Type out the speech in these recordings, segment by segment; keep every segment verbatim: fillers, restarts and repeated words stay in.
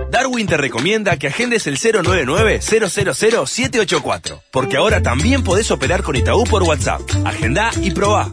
Darwin te recomienda que agendes el cero nueve nueve, cero cero cero, siete ocho cuatro, porque ahora también podés operar con Itaú por WhatsApp. Agendá y probá.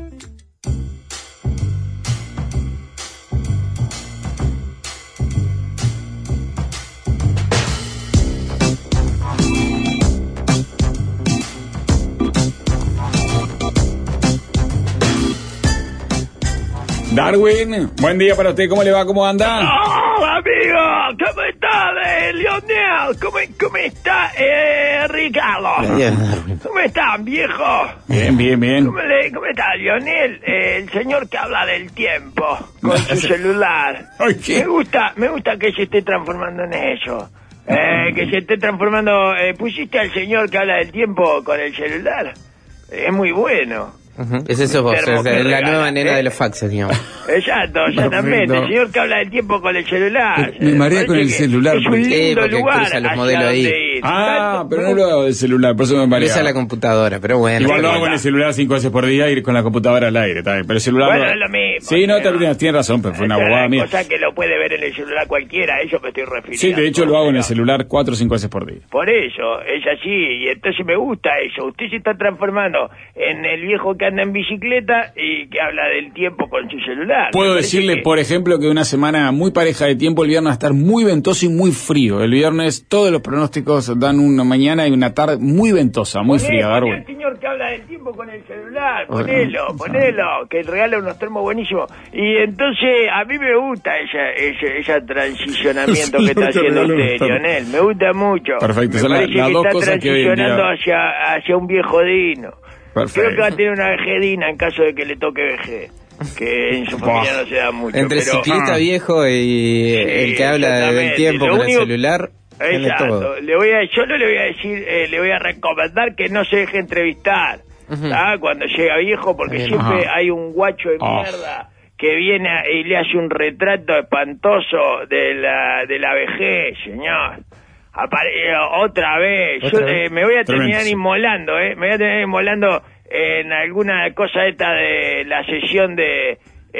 Darwin, buen día para usted, ¿cómo le va? ¿Cómo anda? ¡Oh, amigo! ¿Cómo está, eh, Lionel? ¿Cómo, cómo está, eh, Ricardo? Bien, Darwin. ¿Cómo están, viejo? Bien, bien, bien. ¿Cómo, le, cómo está, Lionel? Eh, el señor que habla del tiempo con su celular. Ay, ¿qué? Me gusta, me gusta que se esté transformando en eso. Eh, que se esté transformando... Eh, ¿Pusiste al señor que habla del tiempo con el celular? Es muy bueno. Uh-huh. Es eso vos, Termo es la regala, nueva nena ¿eh? de los faxes, digamos. Exacto, exactamente. Perfecto. El señor que habla del tiempo con el celular. Me marea con el Parece que celular, Es un porque- Sí, lindo porque lugar cruza los hacia modelos ahí. donde ir. Ah, Tanto- pero no lo hago del celular, por eso me marea. Usa la computadora, pero bueno. Igual lo Sí, hago en bueno. el celular cinco veces por día y ir con la computadora al aire, está bien. Pero el celular... Bueno, no- es lo mismo. Sí, no, señor. tienes tiene razón, pero fue una Esa es bobada la mía. cosa que lo puede ver en el celular cualquiera, a eso me estoy refiriendo. Sí, de hecho lo hago en el Pero- celular cuatro o cinco veces por día. Por eso, es así, y entonces me gusta eso. Usted se está transformando en el viejo que anda en bicicleta y que habla del tiempo con su celular. Puedo Me parece decirle, que- por ejemplo, que una semana muy pareja de tiempo, el viernes va a estar muy ventoso y muy frío. El viernes todos los pronósticos dan una mañana y una tarde muy ventosa, muy Poné, fría, poné Darwin. al señor que habla del tiempo con el celular, ponelo, ponelo, que regala unos termos buenísimos. Y entonces, a mí me gusta esa, ese, ese transicionamiento que está Te haciendo regalo unos usted, termos. Lionel. Me gusta mucho. Perfecto, Me son las- parece las que dos está cosas que hoy en día- transicionando hacia, hacia un viejo digno. Perfecto. Creo que va a tener una vejedina en caso de que le toque vejez. Que en su familia no se da mucho. Entre el pero, ciclista Ah. viejo y el que habla del exactamente. tiempo Lo con único- el celular, tiene Exacto. todo. Le voy a, yo no le voy a decir, eh, le voy a recomendar que no se deje entrevistar. Ujú. ¿Ah? Cuando llega viejo, porque Bien. siempre Ajá. hay un guacho de Oh. mierda que viene a- y le hace un retrato espantoso de la de la vejez, señor. Apare- eh, otra vez. ¿Otra Yo vez? eh, me voy a terminar Tremendo. inmolando, ¿eh? Me voy a terminar inmolando en alguna cosa esta de la sesión de...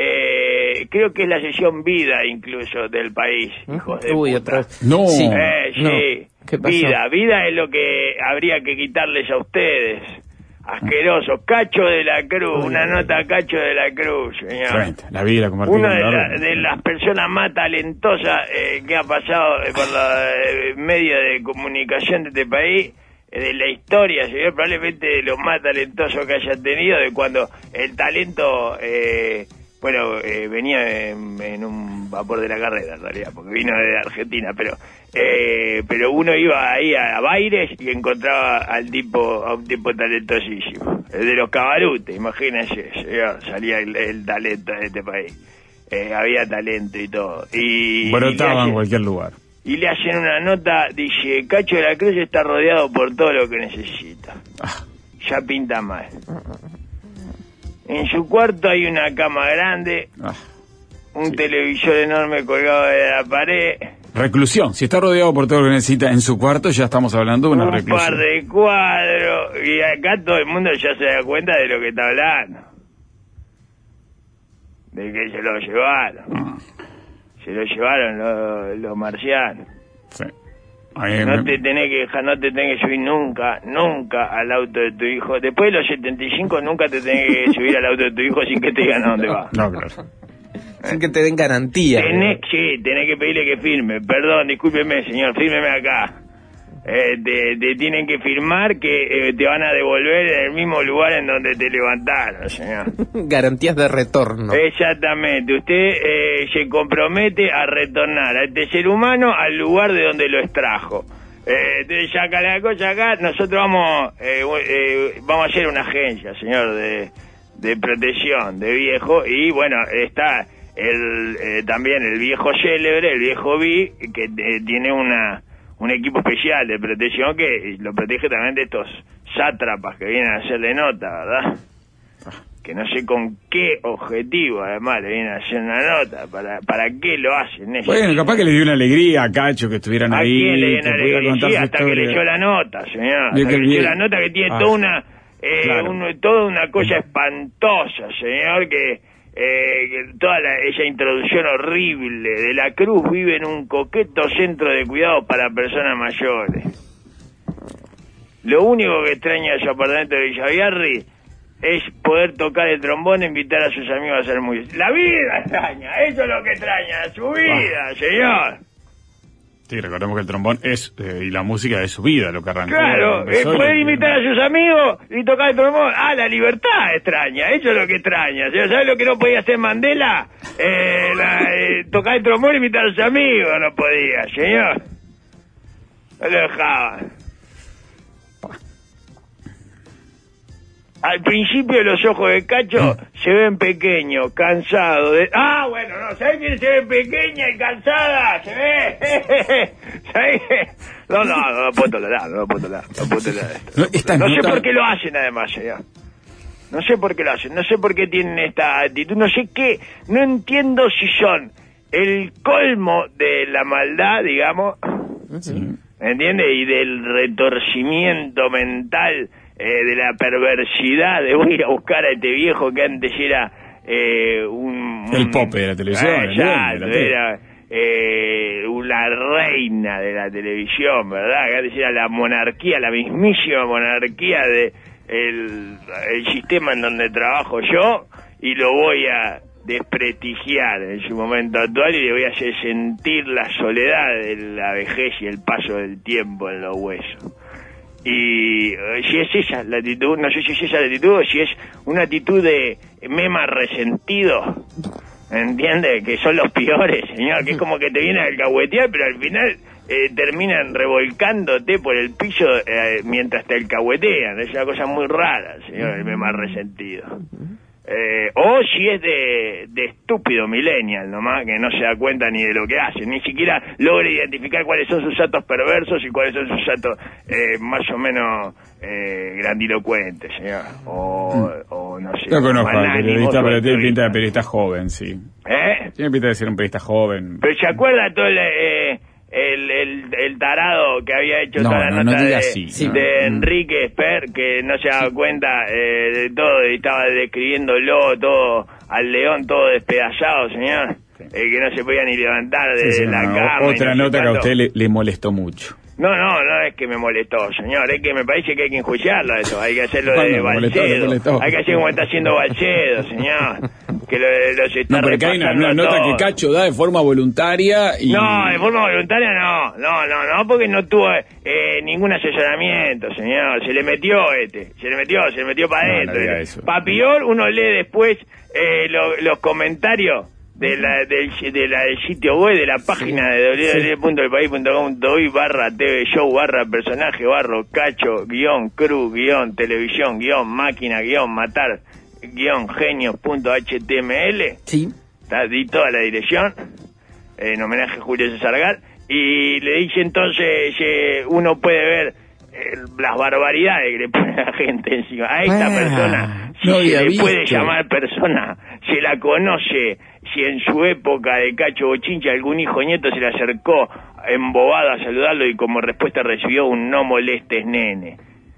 Eh, creo que es la sesión vida incluso del país, hijos de Uy, puta. otra vez. No. Sí. Eh, sí. No. ¿Qué pasó? Vida, vida es lo que habría que quitarles a ustedes. Asquerosos. Cacho de la Cruz, una nota a Cacho de la Cruz, señor. Frente, la vida compartida Una con de, la- Darwin. de las personas más talentosas eh, que ha pasado eh, por los medios de comunicación de este país, eh, de la historia, señor, probablemente de los más talentosos que haya tenido, de cuando el talento, eh, bueno, eh, venía en, en un vapor de la carrera, en realidad, porque vino de Argentina, pero eh, pero uno iba ahí a Baires y encontraba al tipo, a un tipo talentosísimo, el de los cabarutes, imagínense, señor, salía el, el talento de este país. Eh, había talento y todo. Y, Brotaba y le en hacen- cualquier lugar. y le hacen una nota, dice, Cacho de la Cruz está rodeado por todo lo que necesita. Ah. Ya pinta mal. En su cuarto hay una cama grande, Ah. un televisor enorme colgado de la pared, Reclusión. Si está rodeado por todo lo que necesita en su cuarto, ya estamos hablando de una un reclusión. par de cuadros, y acá todo el mundo ya se da cuenta de lo que está hablando. De que se lo llevaron. Ah. Se lo llevaron los, los marcianos. Sí. Ahí No me- te tenés que dejar, no te tenés que subir nunca, nunca al auto de tu hijo. Después de los setenta y cinco nunca te tenés que subir al auto de tu hijo sin que te digan a dónde va. No, claro. Sin que te den garantía. Tenés que, tenés que pedirle que firme. Perdón, discúlpeme, señor, fírmeme acá. Eh, te, te tienen que firmar que eh, te van a devolver en el mismo lugar en donde te levantaron, señor. Garantías de retorno. Exactamente, usted eh, se compromete a retornar a este ser humano al lugar de donde lo extrajo. Eh, entonces saca la cosa acá, nosotros vamos eh, eh, vamos a hacer una agencia, señor, de, de protección de viejo, y bueno, está el eh, también el viejo célebre, el viejo B, que eh, tiene una un equipo especial de protección que lo protege también de estos sátrapas que vienen a hacerle nota, ¿verdad? Que no sé con qué objetivo, además, le vienen a hacer una nota. ¿Para para qué lo hacen eso? Bueno, capaz que le dio una alegría a Cacho que estuvieran ¿A ahí. quién le dio que una pudiera alegría? contar Sí, su hasta que historia. leyó la nota, señor. Bien Hasta que que leyó bien. la nota que tiene Ah. toda una... Eh, Claro. un- toda una cosa espantosa, señor, que... eh, toda la, esa introducción horrible. De la Cruz vive en un coqueto centro de cuidados para personas mayores. Lo único que extraña de su apartamento de Villaviarri es poder tocar el trombón e invitar a sus amigos a hacer música. La vida extraña, eso es lo que extraña, su vida, ah. señor. Sí, recordemos que el trombón es, eh, y la música es su vida, lo que arrancó. Claro, eh, puede invitar a sus amigos y tocar el trombón. Ah, la libertad extraña, eso es lo que extraña. ¿Sabes lo que no podía hacer Mandela? Eh, la, eh, tocar el trombón y invitar a sus amigos, no podía, señor. No lo dejaba. Al principio los ojos de Cacho se ven pequeños, cansados. De... Ah, bueno, no, ¿sabes quién se ve pequeña y cansada? Se ve... ¿Sabes? No, no, no lo puedo tolerar, no lo puedo tolerar, no puedo tolerar esto. No, esta no nota... sé por qué lo hacen además, ya. No sé por qué lo hacen, no sé por qué tienen esta actitud, no sé qué, no entiendo si son el colmo de la maldad, digamos, Sí. ¿entiendes? Y del retorcimiento mental... Eh, de la perversidad de voy a ir a buscar a este viejo que antes era eh, un, un... El pope de la televisión. Ah, el exacto, dueño de la era eh, la reina de la televisión, ¿verdad? Que antes era la monarquía, la mismísima monarquía de el, el sistema en donde trabajo yo, y lo voy a desprestigiar en su momento actual y le voy a hacer sentir la soledad de la vejez y el paso del tiempo en los huesos. Y uh, si es esa la actitud, no sé si es esa la actitud o si es una actitud de mema resentido, ¿entiendes? Que son los peores, señor, que es como que te vienen a alcahuetear, pero al final eh, terminan revolcándote por el piso eh, mientras te alcahuetean. Es una cosa muy rara, señor, el mema resentido. Eh, o si es de, de estúpido millennial nomás, que no se da cuenta ni de lo que hace, ni siquiera logra identificar cuáles son sus actos perversos y cuáles son sus actos eh, más o menos eh, grandilocuentes, señor. O, mm. o no sé. Yo conozco al periodista, pero tiene pinta de periodista joven, sí. ¿Eh? Tiene pinta de ser un periodista joven. Pero ¿se acuerda todo el... Eh, El, el, el tarado que había hecho no, toda la no, nota no de, así, de no. Enrique Esper, que no se daba cuenta eh, de todo, y estaba describiéndolo todo al león, todo despedazado, señor, sí. eh, que no se podía ni levantar de, sí, sí, de la no, cama. Otra no nota que a usted le, le molestó mucho. No, no, no es que me molestó, señor, es que me parece que hay que enjuiciarlo eso, hay que hacerlo de Balcedo, hay que hacer como está haciendo Balcedo, señor, que lo, los está no, porque hay una, una nota todo. Que Cacho da de forma voluntaria y... No, de forma voluntaria no, no, no, no, porque no tuvo eh, ningún asesoramiento, señor, se le metió este, se le metió, se le metió para adentro. No, no para peor, uno lee después eh, lo, los comentarios de la del, de la, del sitio web, de la página sí, de doble u doble u doble u punto el país punto com punto uy barra tv show barra personaje barro cacho guión cruz guión televisión guión máquina guión matar guión genios punto html. Sí. Está, di toda la dirección eh, en homenaje a Julio César Gal, y le dice entonces eh, uno puede ver eh, las barbaridades que le pone la gente encima a esta ah, persona, si no se le visto. Puede llamar persona, se la conoce. Si en su época de Cacho Bochincha algún hijo nieto se le acercó embobado a saludarlo y como respuesta recibió un no molestes nene.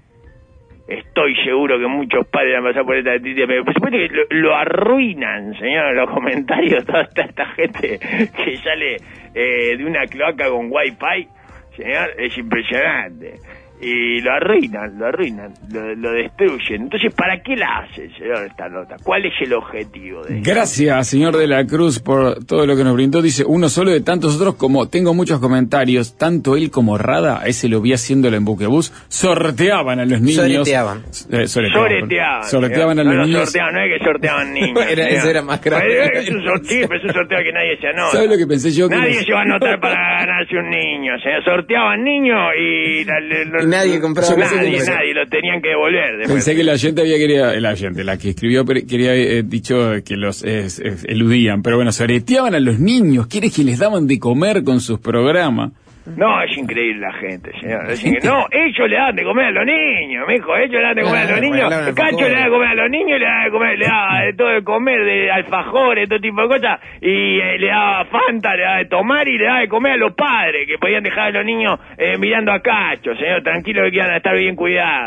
Estoy seguro que muchos padres han pasado por esta noticia, pero por supuesto que lo, lo arruinan, señor, los comentarios, toda esta, esta gente que sale eh, de una cloaca con wifi, señor, es impresionante. Y lo arruinan, lo arruinan, lo, lo destruyen. Entonces, ¿para qué la hace, señor, esta nota? ¿Cuál es el objetivo de ella? Gracias, señor de la Cruz, por todo lo que nos brindó. Dice, uno solo de tantos otros, como tengo muchos comentarios, tanto él como Rada, ese lo vi haciéndolo en Buquebús, sorteaban a los niños. Soreteaban. Eh, soreteaban. Sorteaban. Sorteaban a los no, niños. No, sorteaban, no es que sorteaban niños. era, eso era más grave. Es un sorteo, pero es un sorteo que nadie se anota. ¿Sabes lo que pensé yo? Que nadie los... se va a anotar para ganarse un niño. O sea, sorteaban niños y... La, la, la, y nadie compraba. Nadie, nadie, lo tenían que devolver. Después. Pensé que la gente había querido, la gente, la que escribió, quería eh, dicho que los eh, eh, eludían, pero bueno, soreteaban a los niños, ¿quieres que les daban de comer con sus programas? No, es increíble la gente, señor. Es increíble. No, ellos le dan de comer a los niños, mijo, ellos le dan de comer a los niños. Cacho le da de comer a los niños, le da de comer, le da de todo de comer, de alfajores, todo tipo de cosas, y eh, le da Fanta, le da de tomar y le da de comer a los padres, que podían dejar a los niños eh, mirando a Cacho, señor, tranquilo que iban a estar bien cuidados.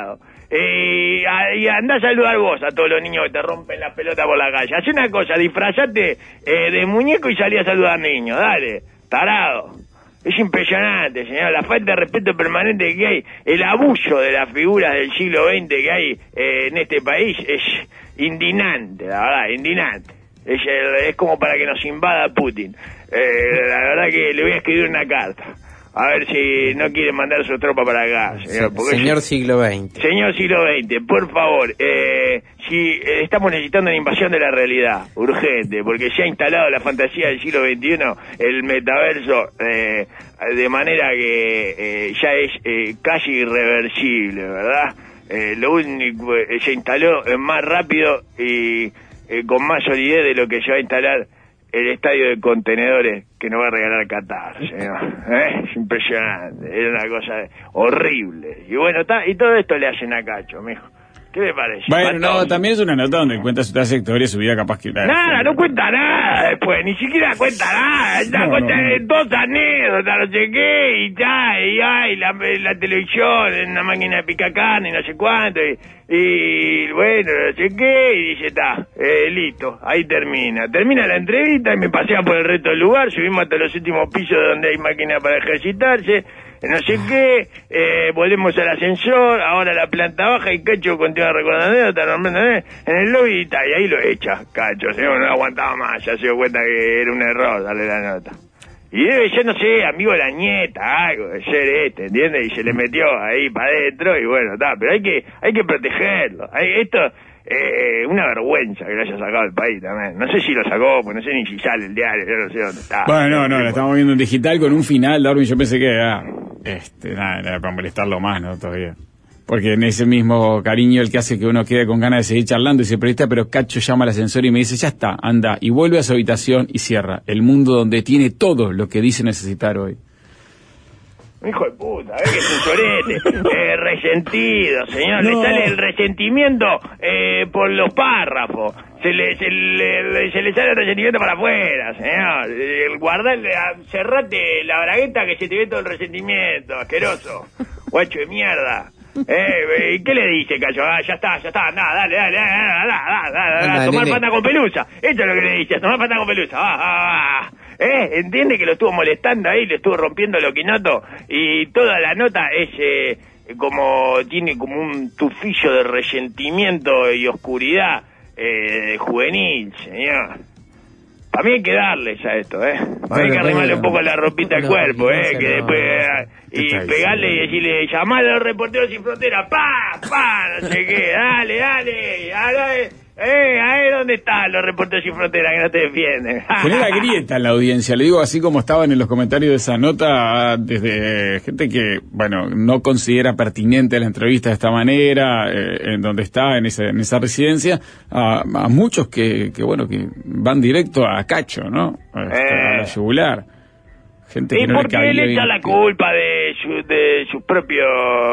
eh, y andá a saludar vos a todos los niños que te rompen la pelota por la calle. Hacé una cosa, disfrazate eh, de muñeco y salí a saludar niños, dale, tarado. Es impresionante, señor, la falta de respeto permanente que hay, el abuso de las figuras del siglo veinte que hay eh, en este país es indignante, la verdad, indignante. Es, es como para que nos invada Putin. Eh, la verdad que le voy a escribir una carta. A ver si no quiere mandar su tropa para acá, señor. Porque Señor si, siglo veinte. Señor siglo veinte, por favor, eh, si eh, estamos necesitando una invasión de la realidad, urgente, porque se ha instalado la fantasía del siglo veintiuno, el metaverso, eh, de manera que eh, ya es eh, casi irreversible, ¿verdad? Eh, lo único, eh, se instaló eh, más rápido y eh, con más solidez de lo que se va a instalar el estadio de contenedores que nos va a regalar Qatar, señor. ¿Eh? Es impresionante, es una cosa horrible. Y bueno, ta, y todo esto le hacen a Cacho, mijo. ¿Qué le parece? Bueno, Matón. no, también es una nota donde cuenta su trayectoria, su vida capaz que... La Nada, no cuenta nada después, ni siquiera cuenta nada. Ya No, cuenta no, no. dos anécdotas, no sé qué, y ya, y ya, y la, la televisión, en una máquina de picar carne, y no sé cuánto, y, y bueno, no sé qué, y dice, está, eh, listo, ahí termina. Termina la entrevista y me pasean por el resto del lugar, subimos hasta los últimos pisos donde hay máquinas para ejercitarse, no sé qué, eh, volvemos al ascensor, ahora a la planta baja y Cacho continúa recordando anécdotas, nombrando, eh, en el lobby y, ta, y ahí lo echa, Cacho, señor, no aguantaba más, ya se dio cuenta que era un error darle la nota. Y debe ser, no sé, amigo de la nieta, algo, de ser este, ¿entiendes? Y se le metió ahí para adentro y bueno, está, pero hay que hay que protegerlo. Hay, esto eh, una vergüenza que lo haya sacado el país también. No sé si lo sacó, pues no sé ni si sale el diario, yo no sé dónde está. Bueno, no, no, la estamos viendo en digital con un final, Darwin, yo pensé que era, este, nada, era para molestarlo más, ¿no? Todavía. Porque en ese mismo cariño el que hace que uno quede con ganas de seguir charlando y se periodista, pero Cacho llama al ascensor y me dice, ya está, anda, y vuelve a su habitación y cierra. El mundo donde tiene todo lo que dice necesitar hoy. Hijo de puta, ¿eh? Que es un chorete, eh, resentido, señor, No. le sale el resentimiento eh, por los párrafos, se le, se le, se le sale el resentimiento para afuera, señor, el guardarle, cerrate la bragueta que se te ve todo el resentimiento, asqueroso, guacho de mierda. Eh, ¿y qué le dice, Cacho? Ah, ya está, ya está, nada, dale, dale, dale, dale, dale, dale, dale, tomar pata con pelusa, eso es lo que le dice, tomar pata con pelusa, va, va, va. ¿Eh? Entiende que lo estuvo molestando ahí, le estuvo rompiendo el oquinoto y toda la nota es eh, como, tiene como un tufillo de resentimiento y oscuridad eh, juvenil, señor. Para mí hay que darles a esto, ¿eh? Para mí hay que arrimarle un poco la ropita al cuerpo, ¿eh? Que después, eh, y pegarle y decirle, llamar a los reporteros sin frontera, pa, pa, no sé qué, dale, dale, dale. Eh, ahí dónde están los reporteros sin frontera que no te defienden. Genera grieta en la audiencia, le digo así como estaban en los comentarios de esa nota, desde gente que, bueno, no considera pertinente la entrevista de esta manera, eh, en donde está, en esa, en esa residencia, a, a muchos que, que, bueno, que van directo a Cacho, ¿no? A, Eh. a la yugular. Gente Y que no le porque cabía él echa bien la que- culpa de su, de sus propios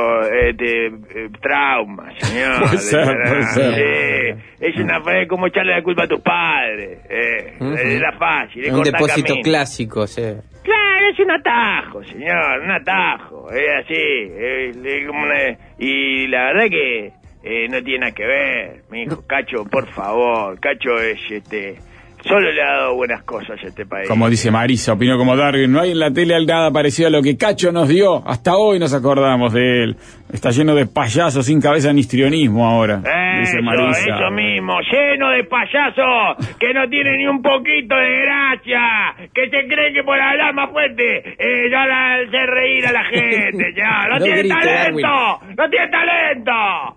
este, eh, traumas, señor. Puede ser, puede ser. Sí, es una es como echarle la culpa a tus padres. Eh, Ujú. Es la fácil, es Un cortar depósito camino. clásico, sí. Claro, es un atajo, señor, un atajo. Es así. Es, es como una- y la verdad que eh, no tiene nada que ver, mi hijo. Cacho, por favor. Cacho es este. Solo le ha dado buenas cosas a este país. Como dice Marisa, opino como Darwin, no hay en la tele nada parecido a lo que Cacho nos dio. Hasta hoy nos acordamos de él. Está lleno de payasos sin cabeza ni histrionismo ahora, dice Eso, Marisa. eso mismo, lleno de payasos que no tienen ni un poquito de gracia, que se creen que por hablar más fuerte eh, ya la hacer reír a la gente, ya, no, No tiene grite, talento, Darwin. no tiene talento,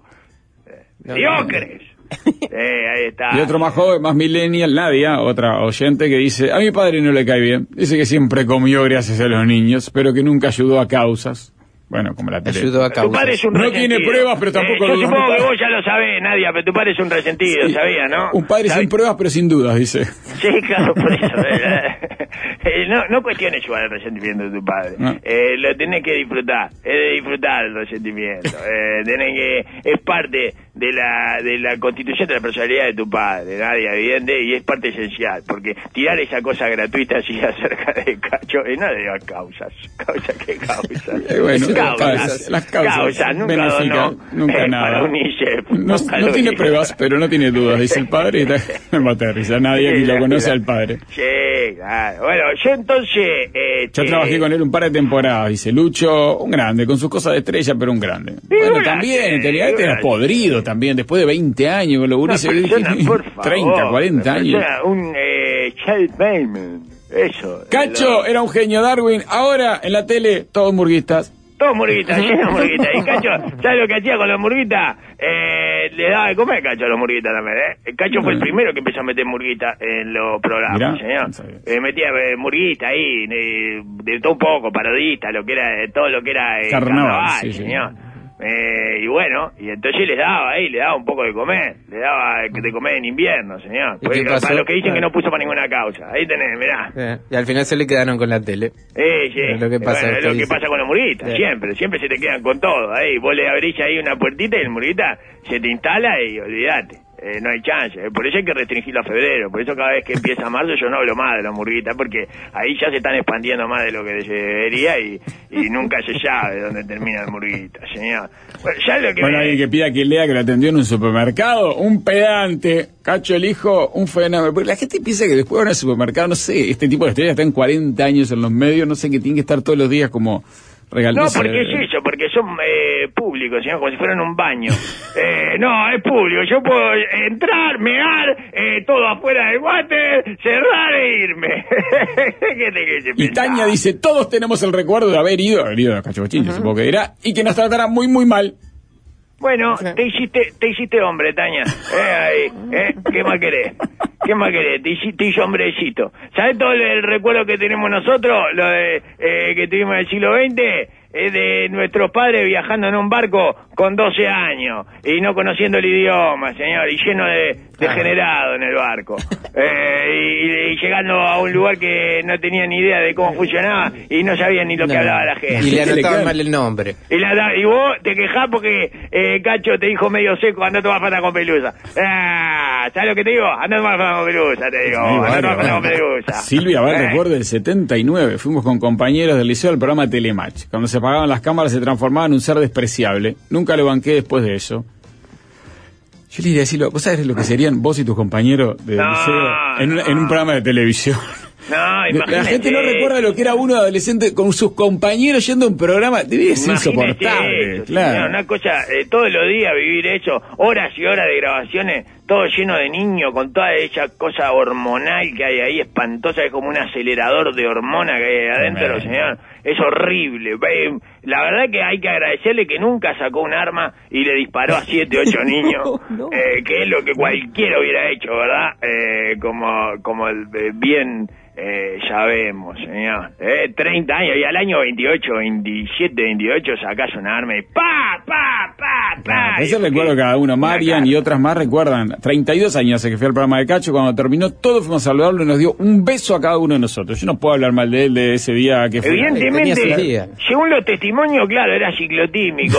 No, diocres. Eh, ahí está. Y otro más joven, más millennial, Nadia, otra oyente que dice, a mi padre no le cae bien, dice que siempre comió gracias a los niños, pero que nunca ayudó a causas. Bueno, como la tele. Ayudó a Tu padre causas. es un No resentido. tiene pruebas, pero tampoco Eh, yo duda. supongo que vos ya lo sabés, Nadia, pero tu padre es un resentido, Sí. ¿sabía, no? Un padre ¿Sabés? sin pruebas, pero sin dudas, dice. Sí, claro, por eso. eh, eh, no, no cuestiones igual el resentimiento de tu padre. No. Eh, lo tenés que disfrutar. Es de disfrutar el resentimiento. Eh, tenés que, es parte de la de la constitución de la personalidad de tu padre, nadie evidente, y es parte esencial, porque tirar esa cosa gratuita así acerca de Cacho, y no le digo causas, causas que causas, Eh, bueno, causas, las causas, causas nunca benéficas, donó, nunca eh, nada. para UNICEF, No, nunca no lo tiene hizo. pruebas, pero no tiene dudas, dice el padre, y está- me mata de risa, nadie aquí lo conoce al padre. Sí, claro. Bueno, yo entonces... Eh, Yo eh, trabajé con él un par de temporadas, dice Lucho, un grande, con sus cosas de estrella, pero un grande. Y Bueno, una también, que- tenía, este era una- podrido también, después de veinte años, con los Una gurises, persona, por favor, treinta, cuarenta una años. persona, un eh, child payment, eso. Cacho lo- era un genio Darwin, ahora en la tele, todos murguistas. Todo murguita, lleno de murguita. Y Cacho, ¿sabes lo que hacía con los murguitas? Eh, le daba de comer Cacho a los murguitas también, ¿eh? Cacho fue el primero que empezó a meter murguita en los programas, Mirá, señor. no sabía. Eh, metía eh, murguita ahí, eh, de todo un poco, parodista, lo que era, de todo lo que era eh, Carnaval, sí, sí. señor. Eh, y bueno, y entonces les daba ahí, le daba un poco de comer, le daba de comer en invierno, señor. ¿Y Porque, qué pasó? para los que dicen que no puso para ninguna causa, ahí tenés, mirá. Eh, y al final se le quedaron con la tele. Eh, sí. Es lo que pasa, Bueno, es usted lo que dice. pasa con los murguitas, Sí. siempre, siempre se te quedan con todo, ahí, vos le abrís ahí una puertita y el murguita se te instala y olvídate. Eh, no hay chance, eh, por eso hay que restringirlo a febrero, por eso cada vez que empieza marzo yo no hablo más de los murguitas, porque ahí ya se están expandiendo más de lo que se debería y, y nunca se sabe dónde termina el murguita, señor. Bueno, ya lo que Bueno, me- alguien que pida que lea que lo atendió en un supermercado, un pedante, Cacho el hijo, un fenómeno. Porque la gente piensa que después van al supermercado, no sé, este tipo de estrellas están cuarenta años en los medios, no sé, que tienen que estar todos los días como No, regalándose. porque es eso, porque son eh, públicos, señor, como si fueran un baño. Eh, no, es público, yo puedo entrar, mear, eh, todo afuera del water, cerrar e irme. ¿Qué te qué se Y pensaba? Tania dice, todos tenemos el recuerdo de haber ido, haber ido a Cacho Bochinche, supongo que dirá, y que nos tratará muy, muy mal. Bueno, te hiciste, te hiciste hombre, Tania. Eh, ahí, eh, ¿qué más querés? ¿Qué más querés? Te, hici- te hizo hombrecito. ¿Sabes todo el recuerdo que tenemos nosotros? Lo de, eh, que tuvimos en el siglo veinte, eh, de nuestros padres viajando en un barco con doce años y no conociendo el idioma, señor, y lleno de degenerado en el barco. Eh, y, y llegando a un lugar que no tenía ni idea de cómo funcionaba y no sabían ni lo que No. hablaba la gente. Y le Le anotaban quedan- mal el nombre. Y, la, y vos te quejás porque eh, Cacho te dijo medio seco, anda a tomar fanta con pelusa. Ah, ¿sabes lo que te digo? Anda a tomar fanta con pelusa, te digo. Sí, Anda a bueno, tomar fanta con bueno. pelusa. Silvia va Eh, recuerda el setenta y nueve. Fuimos con compañeros del liceo al programa Telematch. Cuando se apagaban las cámaras se transformaba en un ser despreciable. Nunca lo banqué después de eso. Yo le iría a decirlo, ¿vos sabés lo que serían vos y tus compañeros del No, liceo en, un- no. en un programa de televisión? No, La imagínate. gente no recuerda lo que era uno adolescente con sus compañeros yendo a un programa. Debe ser Imagínate insoportable, eso, claro. señor, una cosa, eh, todos los días vivir eso, horas y horas de grabaciones, todo lleno de niños, con toda esa cosa hormonal que hay ahí, espantosa, es como un acelerador de hormona que hay adentro, Tremendo. señor. Es horrible. Eh, La verdad que hay que agradecerle que nunca sacó un arma y le disparó a siete, ocho niños, no. eh, que es lo que cualquiera hubiera hecho, ¿verdad? Eh, como, como el eh, bien... Eh, ya vemos, señor. Eh, treinta años y al año veintiocho, veintisiete, veintiocho sacás un arma y ¡pa, pa, pa, pa! Claro, Y- eso recuerdo cada uno. Marian y otras más recuerdan. treinta y dos años hace que fui al programa de Cacho. Cuando terminó, todos fuimos a saludarlo y nos dio un beso a cada uno de nosotros. Yo no puedo hablar mal de él de ese día que fue. Evidentemente, Tenía su día. según los testimonios, claro, era ciclotímico,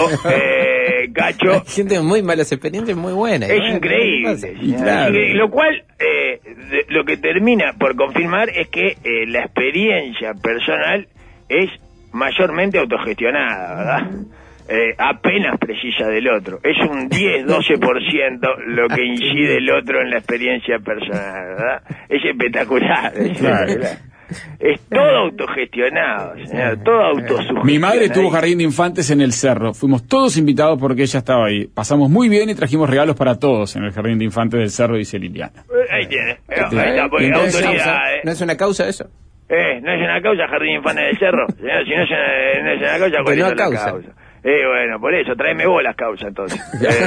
eh, Cacho. Gente muy malas experiencias, muy buenas. Es Bueno, increíble, ¿qué pasa? Y señor, claro. es increíble. Lo cual, eh, de- lo que termina por confirmar es que eh, la experiencia personal es mayormente autogestionada, ¿verdad? Eh, apenas precisa del otro. Es un diez, doce por ciento lo que incide el otro en la experiencia personal, ¿verdad? Es espectacular. Es, Claro. espectacular. Es todo autogestionado, señor, todo autosugestionado. Mi madre tuvo jardín de infantes en el cerro. Fuimos todos invitados porque ella estaba ahí. Pasamos muy bien y trajimos regalos para todos en el jardín de infantes del cerro, dice Liliana. Eh, Ahí tiene. Eh, Ahí está, porque ¿No es autoridad, causa? eh. ¿No es una causa eso? Eh, no es una causa Jardín Infantes del Cerro. Señor, si no es una, no es una causa, ¿cuál Pues no es la causa. causa? Eh, bueno, por eso, tráeme vos las causas entonces.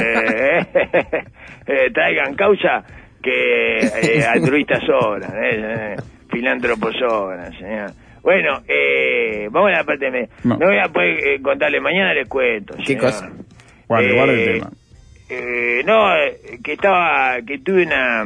eh, eh, eh, traigan causa que eh, altruistas sobran, eh, eh, filántropos sobran, señor. Bueno, eh, vamos a la parte de... No. No voy a poder eh, contarle, mañana les cuento. ¿Qué señor. cosa? Guarde, Eh, guarde el tema. Eh, no, eh, que estaba, que tuve una...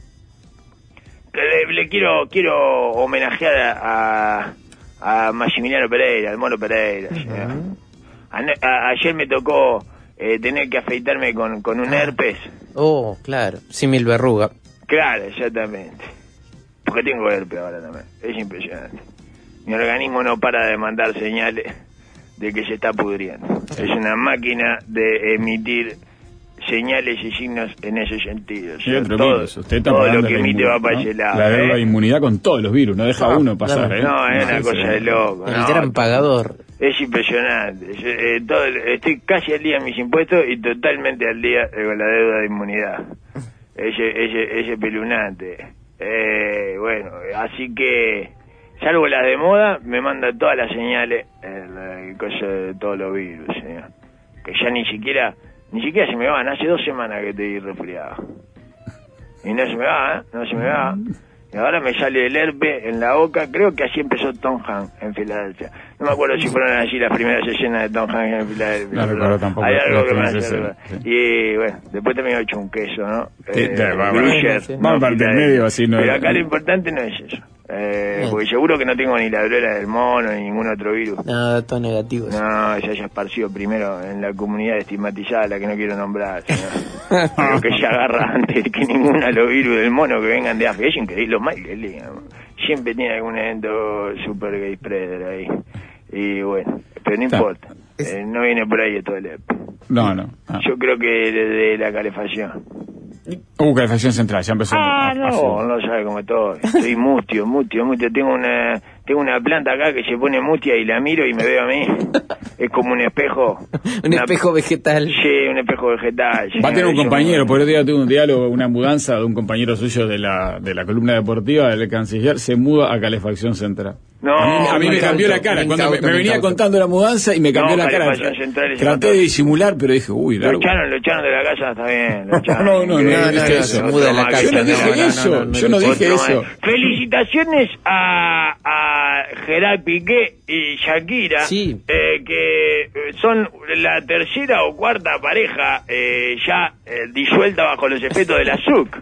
que le, le quiero quiero homenajear a, a, a Maximiliano Pereira, al Mono Pereira. señor. Ane- a- ayer me tocó eh, tener que afeitarme con, con un herpes. Oh, claro, símil verruga. Claro, exactamente. Porque tengo herpes ahora también. Es impresionante. Mi organismo no para de mandar señales de que se está pudriendo. Es una máquina de emitir señales y signos en ese sentido. Y otro todo virus. Usted está todo pagando lo que la emite inmunidad, va para ¿no? ese lado. La deuda ¿eh? de inmunidad con todos los virus, no deja No, uno pasar, claro. ¿eh? No, es una Sí, cosa sí. de loco. El no. gran pagador. Es impresionante. Yo, eh, todo, estoy casi al día en mis impuestos y totalmente al día eh, con la deuda de inmunidad. Ese, ese, ese pelunante. Eh, bueno, así que, salvo las de moda, me manda todas las señales, el, el coso de todos los virus, señor. Que ya ni siquiera, ni siquiera se me van. Hace dos semanas que estoy resfriado. Y no se me va, ¿eh? No se me va. Y ahora me sale el herpes en la boca. Creo que así empezó Tom Hanks en Filadelfia. No me acuerdo si fueron así las primeras escenas de Tom Hanks en Filadelfia. No recuerdo tampoco. Hay algo que me Sí, hace sí, recordar. sí. Y bueno, después también he hecho un queso, ¿no? Sí, Eh, ya, va, va. Gruyère, Sí, sí. no Vamos para el Filadelfia. medio, así no- Pero acá lo importante no es eso. Eh, Bien. porque seguro que no tengo ni la viruela del mono ni ningún otro virus. Nada, todo negativo. No, se haya esparcido primero en la comunidad estigmatizada, la que no quiero nombrar, señor. Pero que se agarra antes que ninguna de los virus del mono que vengan de África. Es increíble lo mal que lean. Siempre tiene algún evento super gay spreader ahí. Y bueno, pero no Está. importa. Eh, no viene por ahí todo el E P. No, no. Ah. Yo creo que de, de la calefacción. Uh, calefacción central, ya empezó. Ah, a- a- no, no sabe cómo estoy. Estoy mustio, mustio, mustio. Tengo una, tengo una planta acá que se pone mustia y la miro y me veo a mí. Es como un espejo. Un Una- espejo vegetal. Sí, un espejo vegetal. Va a tener un Eso, compañero, por otro día tuve un diálogo, una mudanza de un compañero suyo de la, de la columna deportiva del canciller, se muda a calefacción central. No, a mí, a mí me incauto, cambió la cara, cuando me, incauto, me venía incauto. contando la mudanza y me cambió No, la cara. calefacción central es Traté otra. de disimular, pero dije, uy, Lo Darwin. echaron, lo echaron de la casa, está bien. Lo echaron. No, no, no, Increíble. no dije eso. Se muda de la Otro casa. Yo no más dije que- no, eso, no, no, yo no no, dije Otro eso. más. Felicitaciones a, a Gerard Piqué y Shakira, Sí. eh, que son la tercera o cuarta pareja eh, ya eh, disuelta bajo los efectos de la S U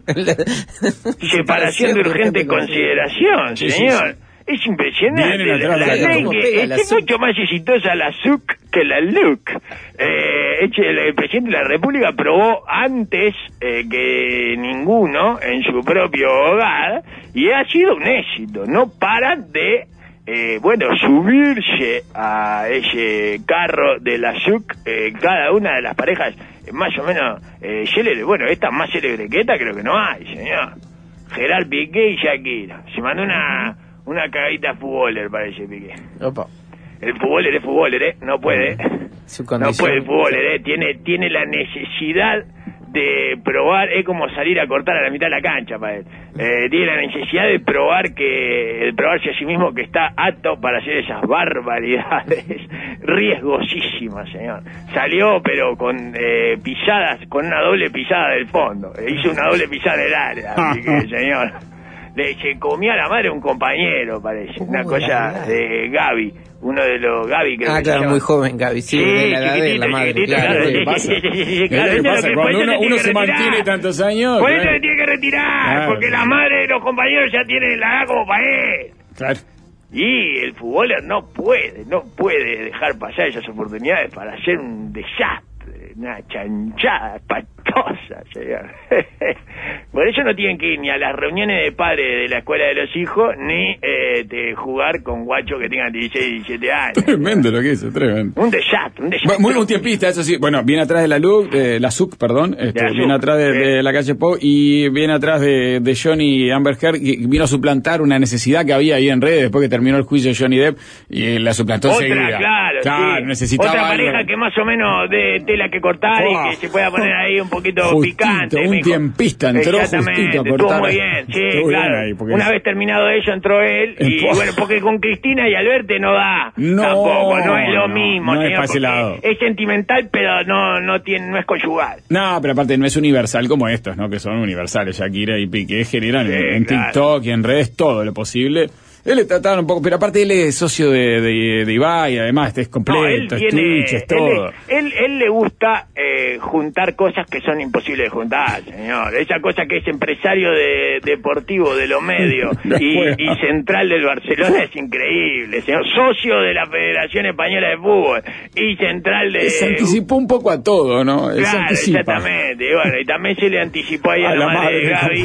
C. Separación de urgente consideración, Sí, sí, señor. Es impresionante. Vienen atrás La de la ley ¿Cómo que pega es la que S U C? mucho más exitosa la S U C que la L U C. Eh, eche- el, el presidente de la República aprobó antes eh, que ninguno en su propio hogar y ha sido un éxito. No paran de, eh, bueno, subirse a ese carro de la S U C eh, cada una de las parejas eh, más o menos eh, célebre. Bueno, esta más célebre que esta creo que no hay, señor. Gerard Piqué y Shakira. Se mandó una, una cagadita futboler, parece Piqué. Opa. El futboler es futboler, ¿eh? No puede. Su No condición. puede el futboler, ¿eh? Tiene, tiene la necesidad de probar, es como salir a cortar a la mitad de la cancha para él. Eh, tiene la necesidad de probar que, de probarse a sí mismo que está apto para hacer esas barbaridades riesgosísimas, señor. Salió, pero con eh, pisadas, con una doble pisada del fondo. Eh, hizo una doble pisada del área, así que, señor. Le, se comía a la madre un compañero, parece. Una Uh, cosa la verdad. de Gaby. Uno de los Gaby que Ah, se claro, llama. muy joven, Gaby. Sí, de la edad de chiquitito, la madre. chiquitito, Claro, claro, ¿qué sí, pasa? sí, sí, sí, sí, claro, ¿Qué eso es lo pasa? que- Cuando por eso uno, se tiene uno que se retirar. mantiene tantos años. Por eso claro. se tiene que retirar, Claro. porque la madre de los compañeros ya tiene la edad como para él. Claro. Y el futbolero no puede, no puede dejar pasar esas oportunidades para hacer un desastre, una chanchada espantosa, señor. Por eso no tienen que ir ni a las reuniones de padres de la escuela de los hijos, ni eh, de jugar con guachos que tengan dieciséis, diecisiete años. Tremendo lo que hizo, tremendo. Un desastre, un desastre. Bueno, muy un tiempista, eso sí. Bueno, viene atrás de la L U C, de la S U C, perdón. Este, la S U C, viene atrás de, sí. de la calle Pau y viene atrás de, de Johnny Amber Heard, que vino a suplantar una necesidad que había ahí en redes después que terminó el juicio de Johnny Depp y la suplantó Otra, enseguida. claro, sí. necesitaba Otra algo. pareja que más o menos de tela que cortar Fua. y que se pueda poner ahí un poquito Justito, picante. un mijo. tiempista, entró Exactamente, justito a estuvo cortar. muy bien, sí, Estuvo bien claro. ahí, porque Una es- vez terminado eso entró él y Fua. bueno, porque con Cristina y Alberto no da. No, tampoco, no es lo no, mismo, no es señor, para ese porque lado. es sentimental, pero no no tiene no es conyugal. No, pero aparte no es universal como estos, ¿no? Que son universales. Shakira y Piqué generan Sí, en, en claro. TikTok y en redes todo lo posible. Él le trataban un poco, pero aparte él es socio de, de, de Ibai, además este es completo, No, él es tiene, Twitch, es todo. Él, él, él le gusta eh, juntar cosas que son imposibles de juntar, señor. Esa cosa que es empresario de, deportivo de los medios y, y central del Barcelona es increíble, señor. Socio de la Federación Española de Fútbol y central de... Se anticipó un poco a todo, ¿no? Él Claro, exactamente. Y bueno, y también se le anticipó ahí a, a la, la madre, madre de Gaby.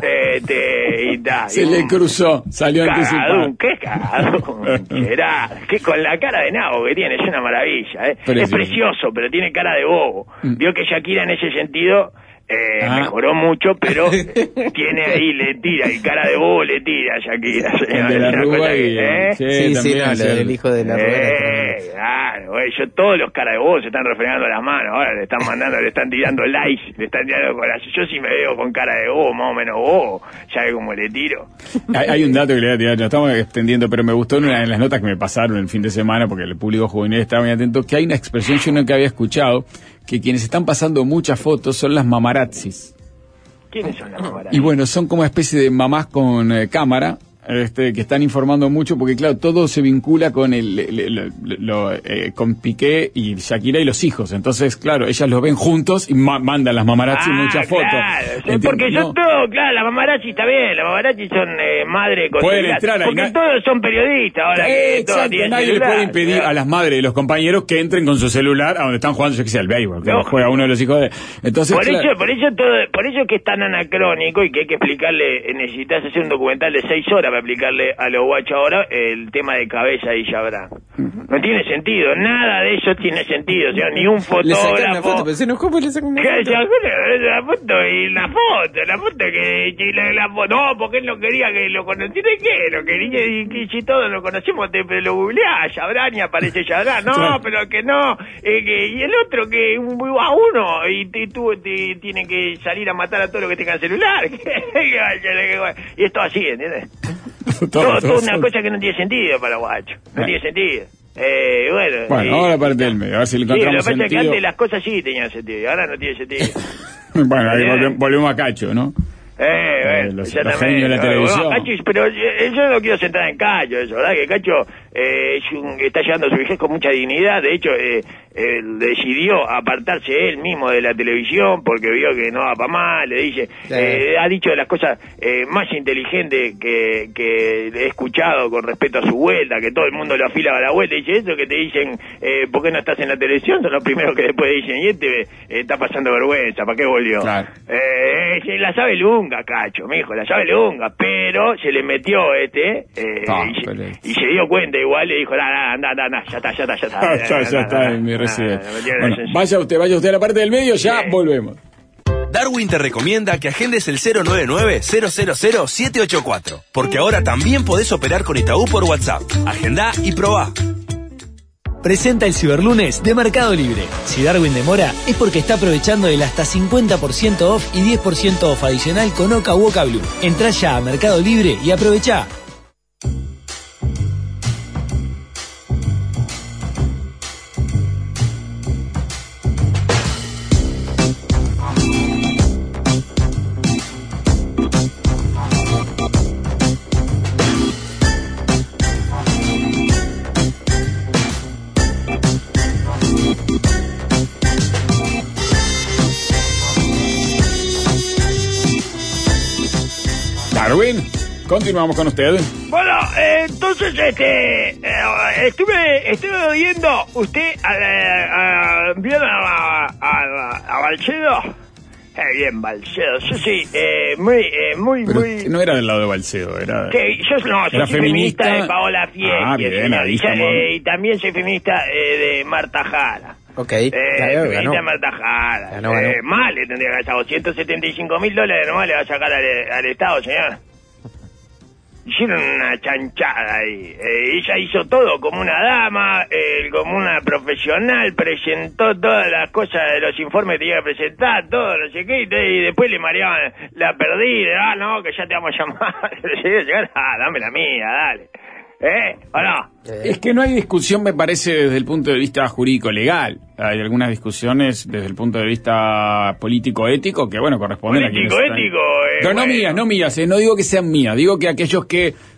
Este, y ta, se y le un, cruzó, salió anticipado. ¿Qué cagadón? Era, que con la cara de nabo que tiene, es una maravilla. ¿eh? Es precioso, pero tiene cara de bobo. Vio que Shakira en ese sentido... Eh, ah. mejoró mucho, pero tiene ahí, le tira, y cara de bobo le tira Shakira, señor. De la Rúa y... ¿eh? Sí, sí, sí no, el, el hijo de la Rúa. Eh, claro, güey, yo, todos los caras de bobo se están refregando las manos, ahora le están mandando, le están tirando likes, le están tirando corazón. Yo sí me veo con cara de bobo, más o menos bobo, ya ve cómo le tiro. Hay, hay un dato que le voy a tirar, nos estamos extendiendo, pero me gustó en, una, en las notas que me pasaron el fin de semana, porque el público juvenil estaba muy atento, que hay una expresión yo nunca había escuchado, que quienes están pasando muchas fotos son las mamarazzis. ¿Quiénes son las mamarazzis? Y bueno, son como una especie de mamás con eh, cámara, este, que están informando mucho, porque claro, todo se vincula con el, el, el, el lo, eh, con Piqué y Shakira y los hijos. Entonces, claro, ellas los ven juntos y ma mandan las mamarazzi ah, muchas claro. fotos. Sí, porque yo no. todo, claro, las mamarazzi está bien, las mamarazzi son eh, madre con pueden entrar porque ahí, todos son periodistas ahora. Eh, que exacto, nadie celular, le puede impedir ¿verdad? A las madres de los compañeros que entren con su celular a donde están jugando, yo que sé, al béisbol, que no. juega uno de los hijos de... Entonces, por claro. eso, por eso todo, por eso que es tan anacrónico y que hay que explicarle, necesitas hacer un documental de seis horas para explicarle a los guachos ahora el tema de Cabeza y Chabrán. No tiene sentido, nada de eso tiene sentido, o sea, ni un fotógrafo. Le una foto, pero se enojó porque le sacan una foto. La foto y la foto, la foto que, que la, la foto, no, porque él no quería que lo conociera, ¿qué? Lo quería, y que si todos lo conocemos, te lo googleás, Chabrán y aparece Chabrán, no, claro. pero que no, eh, que, y el otro que a uno, y, y tú te, tiene que salir a matar a todos los que tengan celular, y esto así, ¿entiendes? todo, todo una cosa que no tiene sentido para guacho, no bueno. tiene sentido. Eh, bueno, bueno, eh, ahora parte del medio, a ver si le encontramos sí, lo que pasa sentido. es que antes las cosas sí tenían sentido, y ahora no tiene sentido. Bueno, ahí volvemos, volvemos a Cacho, ¿no? Eh, bueno, eh, los, los genios de la televisión. Bueno, Cacho, pero eh, yo no quiero centrar en Cacho, eso, ¿verdad? Que Cacho eh, es un, está llevando a su vejez con mucha dignidad. De hecho, eh, él decidió apartarse él mismo de la televisión porque vio que no va para mal. Le dice, eh, ha dicho de las cosas eh, más inteligentes que, que he escuchado con respecto a su vuelta, que todo el mundo lo afila a la vuelta. Dice, eso que te dicen, eh, ¿por qué no estás en la televisión? Son los primeros que después dicen, y este eh, está pasando vergüenza, ¿para qué volvió? Claro. Eh, se la sabe lunga, Cacho, mijo, la sabe lunga, pero se le metió este eh, ah, y, se, y se dio cuenta igual, le dijo, anda, anda, anda, ya está, ya está, ya está. Ah, ya, ya está en mi residencia. Bueno, vaya usted, vaya usted a la parte del medio, ya sí. Volvemos. Darwin te recomienda que agendes el cero nueve nueve, cero cero cero, siete ocho cuatro, porque ahora también podés operar con Itaú por WhatsApp. Agendá y probá. Presenta el Ciberlunes de Mercado Libre. Si Darwin demora, es porque está aprovechando el hasta cincuenta por ciento off y diez por ciento off adicional con Oca u Oca Blue. Entrá ya a Mercado Libre y aprovechá. Darwin, continuamos con usted. Bueno, eh, entonces, este, eh, estuve, estuve oyendo usted a, a, a, ¿vieron a, a, a, a Balcedo? Eh, bien, Balcedo, sí, sí, eh, muy, eh, muy, Pero muy... no era del lado de Balcedo, era... Que yo no, soy feminista, feminista de Paola Fieschi, ah, bien, ahí y, eh, y también soy feminista eh, de Marta Jara. Ok, eh, claro, feminista ganó. de Marta Jara. Ganó, ganó. Eh, mal le tendría que haber ciento setenta y cinco mil dólares nomás le va a sacar al, al Estado, señor. Hicieron una chanchada ahí. Eh, ella hizo todo como una dama, eh, como una profesional, presentó todas las cosas de los informes que tenía que presentar, todo, no sé qué, y, y después le mareaban la perdida, ah, no, que ya te vamos a llamar. Ah, dame la mía, dale. ¿Eh? ¿O no? Es que no hay discusión, me parece, desde el punto de vista jurídico-legal. Hay algunas discusiones desde el punto de vista político-ético que, bueno, corresponden a quienes Político-ético, están... eh, Pero no bueno. mías, no mías, eh, no digo que sean mías, digo que aquellos que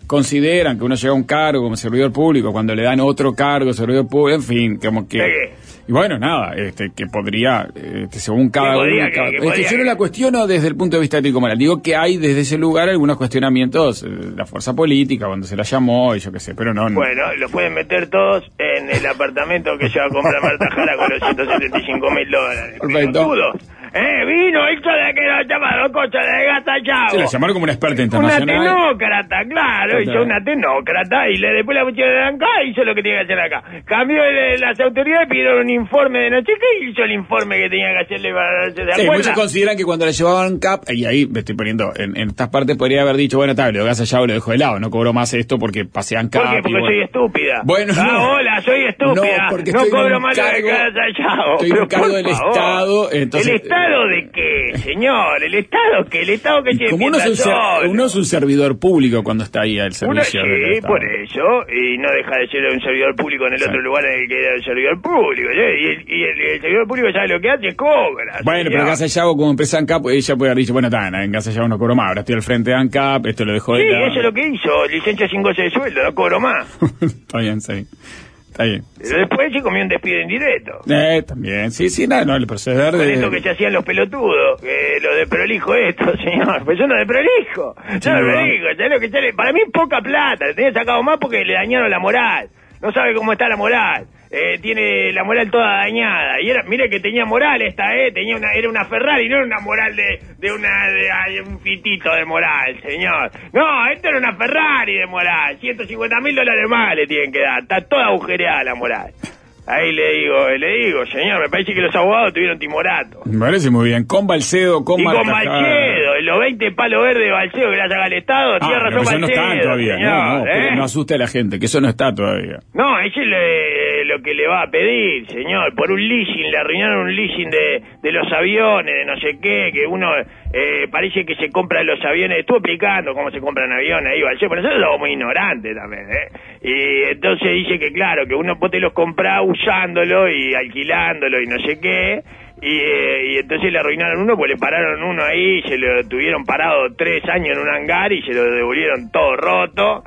consideran que uno llega a un cargo como servidor público, cuando le dan otro cargo, servidor público, en fin, como que... Sí. Y bueno, nada, este, que podría, este, según cada uno... podría, cada, que, que este, podría, yo no la cuestiono desde el punto de vista ético-moral. Digo que hay desde ese lugar algunos cuestionamientos, eh, la fuerza política, cuando se la llamó, y yo qué sé, pero no... no. Bueno, lo pueden meter todos en el apartamento que se va a comprar Marta Jara con los ciento setenta y cinco mil dólares. Perfecto. Pelotudos. Eh, vino el de que lo llamaron cocha de gata chavo. Se la llamaron como una experta Una internacional. tecnócrata, claro, Claro. hizo una tecnócrata y le, después la pusieron acá y hizo lo que tenía que hacer acá. Cambió el- las autoridades, pidieron un informe de no sé qué y hizo el informe que tenía que hacerle para... ¿Se Sí, acuerda? muchos consideran que cuando la llevaban C A P, y ahí me estoy poniendo, en, en estas partes podría haber dicho, bueno, tal, lo gas allá o lo dejo de lado, no cobro más esto porque pasean C A P. ¿Por qué? y Porque bueno. soy estúpida. Bueno, ah, no. hola, soy estúpida. No, porque no estoy en cobro un más lo de cargo- casa allá. estoy en pero un cargo por del favor. Estado, entonces- ¿El Estado de qué, señor? ¿El Estado qué? ¿El Estado que Y se como uno es, un piensa ser- solo? uno es un servidor público cuando está ahí al Uno servicio del sí, Estado. por eso, y no deja de ser un servidor público en el Sí. otro lugar en el que era el servidor público. ¿sí? Y, el, y el, el servidor público sabe lo que hace, cobra. Bueno, señor. pero Casa Yago, como empresa ANCAP, ella puede haber dicho, bueno, está, en Casa Yago no cobro más, ahora estoy al frente de ANCAP, esto lo dejo de Sí, lado. eso es lo que hizo, licencia sin goce de sueldo, no cobro más. Está bien, sí. Está bien. Pero después se comió un despido indirecto. Eh, también, sí, sí, no, no, el proceder Con de... esto que se hacían los pelotudos, que lo de prolijo esto, señor, pues yo no de prolijo, yo no de no. prolijo, ¿sabes lo que sale? Para mí es poca plata, le tenía sacado más porque le dañaron la moral, no sabe cómo está la moral, eh, tiene la moral toda dañada, y era, mire que tenía moral esta, eh, tenía una, era una Ferrari, no era una moral de, de una, de, ay, un fitito de moral, señor, no, esto era una Ferrari de moral, ciento cincuenta mil dólares más le tienen que dar, está toda agujereada la moral. Ahí le digo, le digo, señor, me parece que los abogados tuvieron timorato. Me parece muy bien. Con Balcedo, con Y con Marta Jara. Balcedo, y los veinte palos verdes de Balcedo que le saca al Estado, tiene Ah, razón pero eso no Balcedo, está todavía. señor, no, no, ¿eh? pero no asuste a la gente, que eso no está todavía. No, eso es lo, lo que le va a pedir, señor, por un leasing, le arruinaron un leasing de, de los aviones, de no sé qué, que uno eh, parece que se compran los aviones, estuvo explicando cómo se compran aviones ahí, Balcedo, pero nosotros somos muy ignorantes también, ¿eh? Y entonces dice que claro, que uno vos te los comprás usándolo y alquilándolo y no sé qué, y, eh, y entonces le arruinaron uno, pues le pararon uno ahí, se lo tuvieron parado tres años en un hangar y se lo devolvieron todo roto,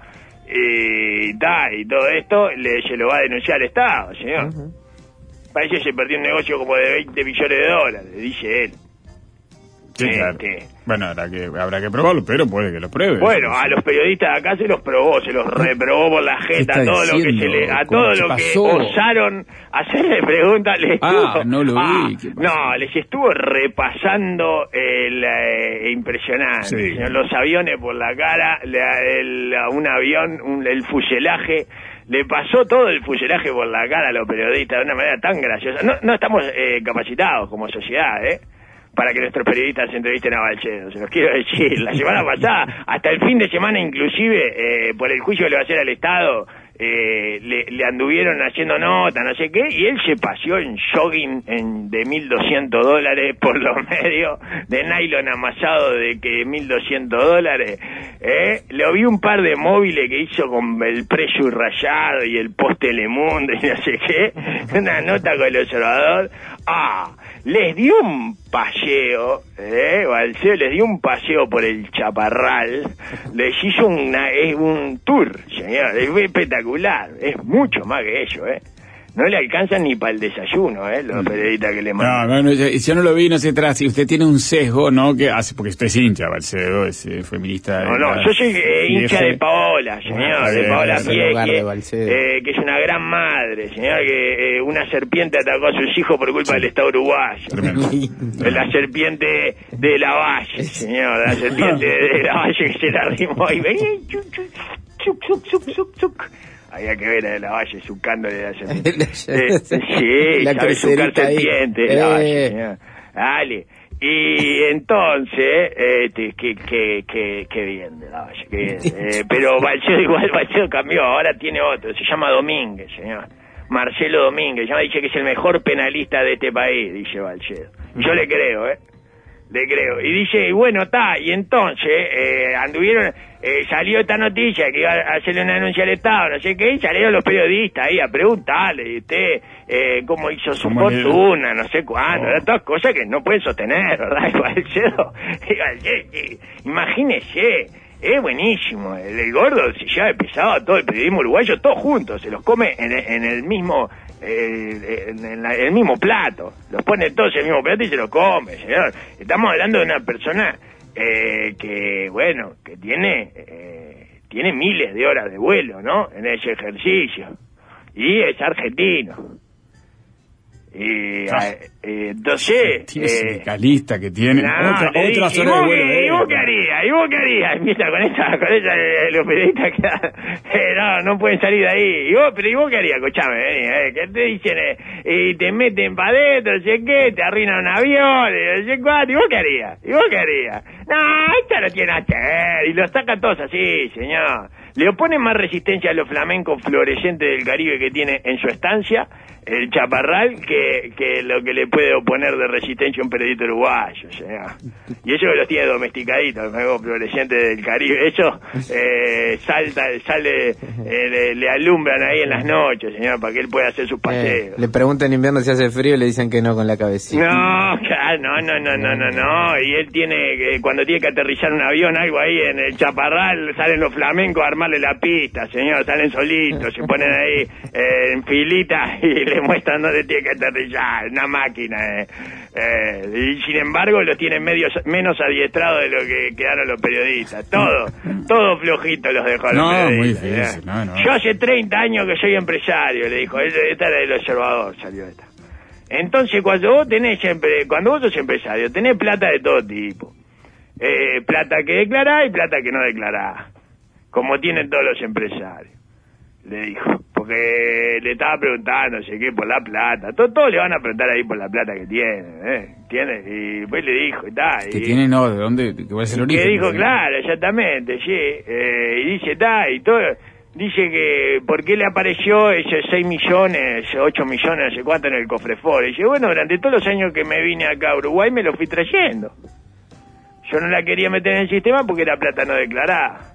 y, ta, y todo esto le, se lo va a denunciar al Estado, señor. Uh-huh. Parece que se perdió un negocio como de veinte millones de dólares, dice él. Sí, claro. Bueno, habrá que, habrá que probarlo, pero puede que lo pruebe. Bueno, a los periodistas de acá se los probó, se los reprobó por la jeta, a todo lo que se le, a todo lo que osaron hacerle preguntas, les estuvo, ah, no lo ah, vi. no, les estuvo repasando el eh, impresionante, sí. señor, los aviones por la cara, la, el, un avión, un, el fuselaje. Le pasó todo el fuselaje por la cara a los periodistas de una manera tan graciosa. No, no estamos eh, capacitados como sociedad, ¿eh? Para que nuestros periodistas se entrevisten a Balcedo, se los quiero decir. La semana pasada, hasta el fin de semana inclusive, eh, por el juicio que le va a hacer al Estado, eh, le, le anduvieron haciendo nota, no sé qué, y él se paseó en jogging en, de mil doscientos dólares por los medios, de nylon amasado de que mil doscientos dólares. Eh, le vi un par de móviles que hizo con el precio rayado y el post Telemundo y no sé qué, una nota con el observador. Ah, les dio un paseo, eh, Balcedo les dio un paseo por el Chaparral, les hizo una, es un tour, señor, es espectacular, es mucho más que eso, eh. No le alcanzan ni para el desayuno, ¿eh? Los periodistas que le mandan. No, no, yo, yo no lo vi, no sé, tras, si usted tiene un sesgo, ¿no? Que hace, porque usted es hincha, Balcedo, es eh, feminista. No, no, yo soy eh, hincha de Paola, señor, ah, de Paola Pieque, eh, que es una gran madre, señor, que eh, una serpiente atacó a sus hijos por culpa sí. del Estado uruguayo. La serpiente de la Valle, señor, la serpiente de la Valle que se la arrimó y venía, chuc, chuc, chuc, chuc, chuc, chuc. Había que ver a la Valle sucándole la serpiente. eh, sí, la sabe sucar serpiente, eh. la Valle, señor. Dale. Y entonces, este, que, que, que, que bien de la Valle, que bien. Eh, pero Balcedo igual, Balcedo cambió, ahora tiene otro, se llama Domínguez, señor. Marcelo Domínguez, ya me dice que es el mejor penalista de este país, dice Balcedo. Y yo le creo, ¿eh? Le creo. Y dice, y bueno, está, y entonces, eh, anduvieron, eh, salió esta noticia que iba a hacerle una denuncia al Estado, no sé qué, y salieron los periodistas ahí a preguntarle, usted, eh, cómo hizo su fortuna, no sé cuándo, oh. todas cosas que no pueden sostener, ¿verdad? Balcedo, imagínese, es buenísimo. El, el gordo se lleva de pesado a todo el periodismo uruguayo, todos juntos, se los come en, en el mismo eh, en, en la, el mismo plato, los pone todos en el mismo plato y se los come, señor. Estamos hablando de una persona eh, que, bueno, que tiene eh, tiene miles de horas de vuelo, ¿no? En ese ejercicio. Y es argentino. Y ah, eh, entonces tiene eh, sindicalista que tiene no, otra, le otra dije, zona de ¿y vuelo. vos, ¿y vos qué harías? ¿Y vos qué harías? Empieza con esa, con esa eh, los periodistas que eh, no, no pueden salir de ahí. ¿Y vos, pero ¿y vos qué harías? Escuchame, vení, eh, que te dicen eh, y te meten para adentro, no sé qué, te arruinan un avión, y no sé cuánto, ¿y vos qué harías? ¿Y vos qué harías? No, esto no tiene nada que ver, y lo sacan todos así, señor. Le oponen más resistencia a los flamencos fluorescentes del Caribe que tiene en su estancia el Chaparral que, que lo que le puede oponer de resistencia un periodista uruguayo, señor. Y eso que los tiene domesticaditos, los flamencos fluorescentes del Caribe. Eso eh, salta, sale, eh, le, le alumbran ahí en las noches, señor, para que él pueda hacer sus paseos. Eh, le preguntan en invierno si hace frío y le dicen que no con la cabecita. No, claro, no, no, no, no, no, no. Y él tiene, eh, cuando tiene que aterrizar un avión, algo ahí en el Chaparral, salen los flamencos a armarle la pista, señor, salen solitos, se ponen ahí eh, en filita y le muestran dónde tiene que aterrizar, una máquina. Eh. Eh, y sin embargo los tienen medios, menos adiestrados de lo que quedaron los periodistas. Todo, todo flojito los dejó a los No, periodistas. muy difícil, eh. no, no. Yo hace treinta años que soy empresario, le dijo, esta era del Observador, salió esta. Entonces cuando vos tenés, cuando vos sos empresario, tenés plata de todo tipo. Eh, plata que declarás y plata que no declarás. Como tienen todos los empresarios, le dijo. Porque le estaba preguntando, no sé qué, por la plata. Todos, todos le van a preguntar ahí por la plata que tienen, ¿eh? ¿Entiendes? Y después le dijo, y tal. Que tiene, no, ¿de dónde? Que va a ser el origen. Que dijo, ¿sí? Claro, exactamente, sí. Eh, y dice, está, y todo. Dice que, ¿por qué le apareció esos seis millones, ocho millones, no sé cuánto en el cofrefor? Y dice, bueno, durante todos los años que me vine acá a Uruguay me lo fui trayendo. Yo no la quería meter en el sistema porque era plata no declarada.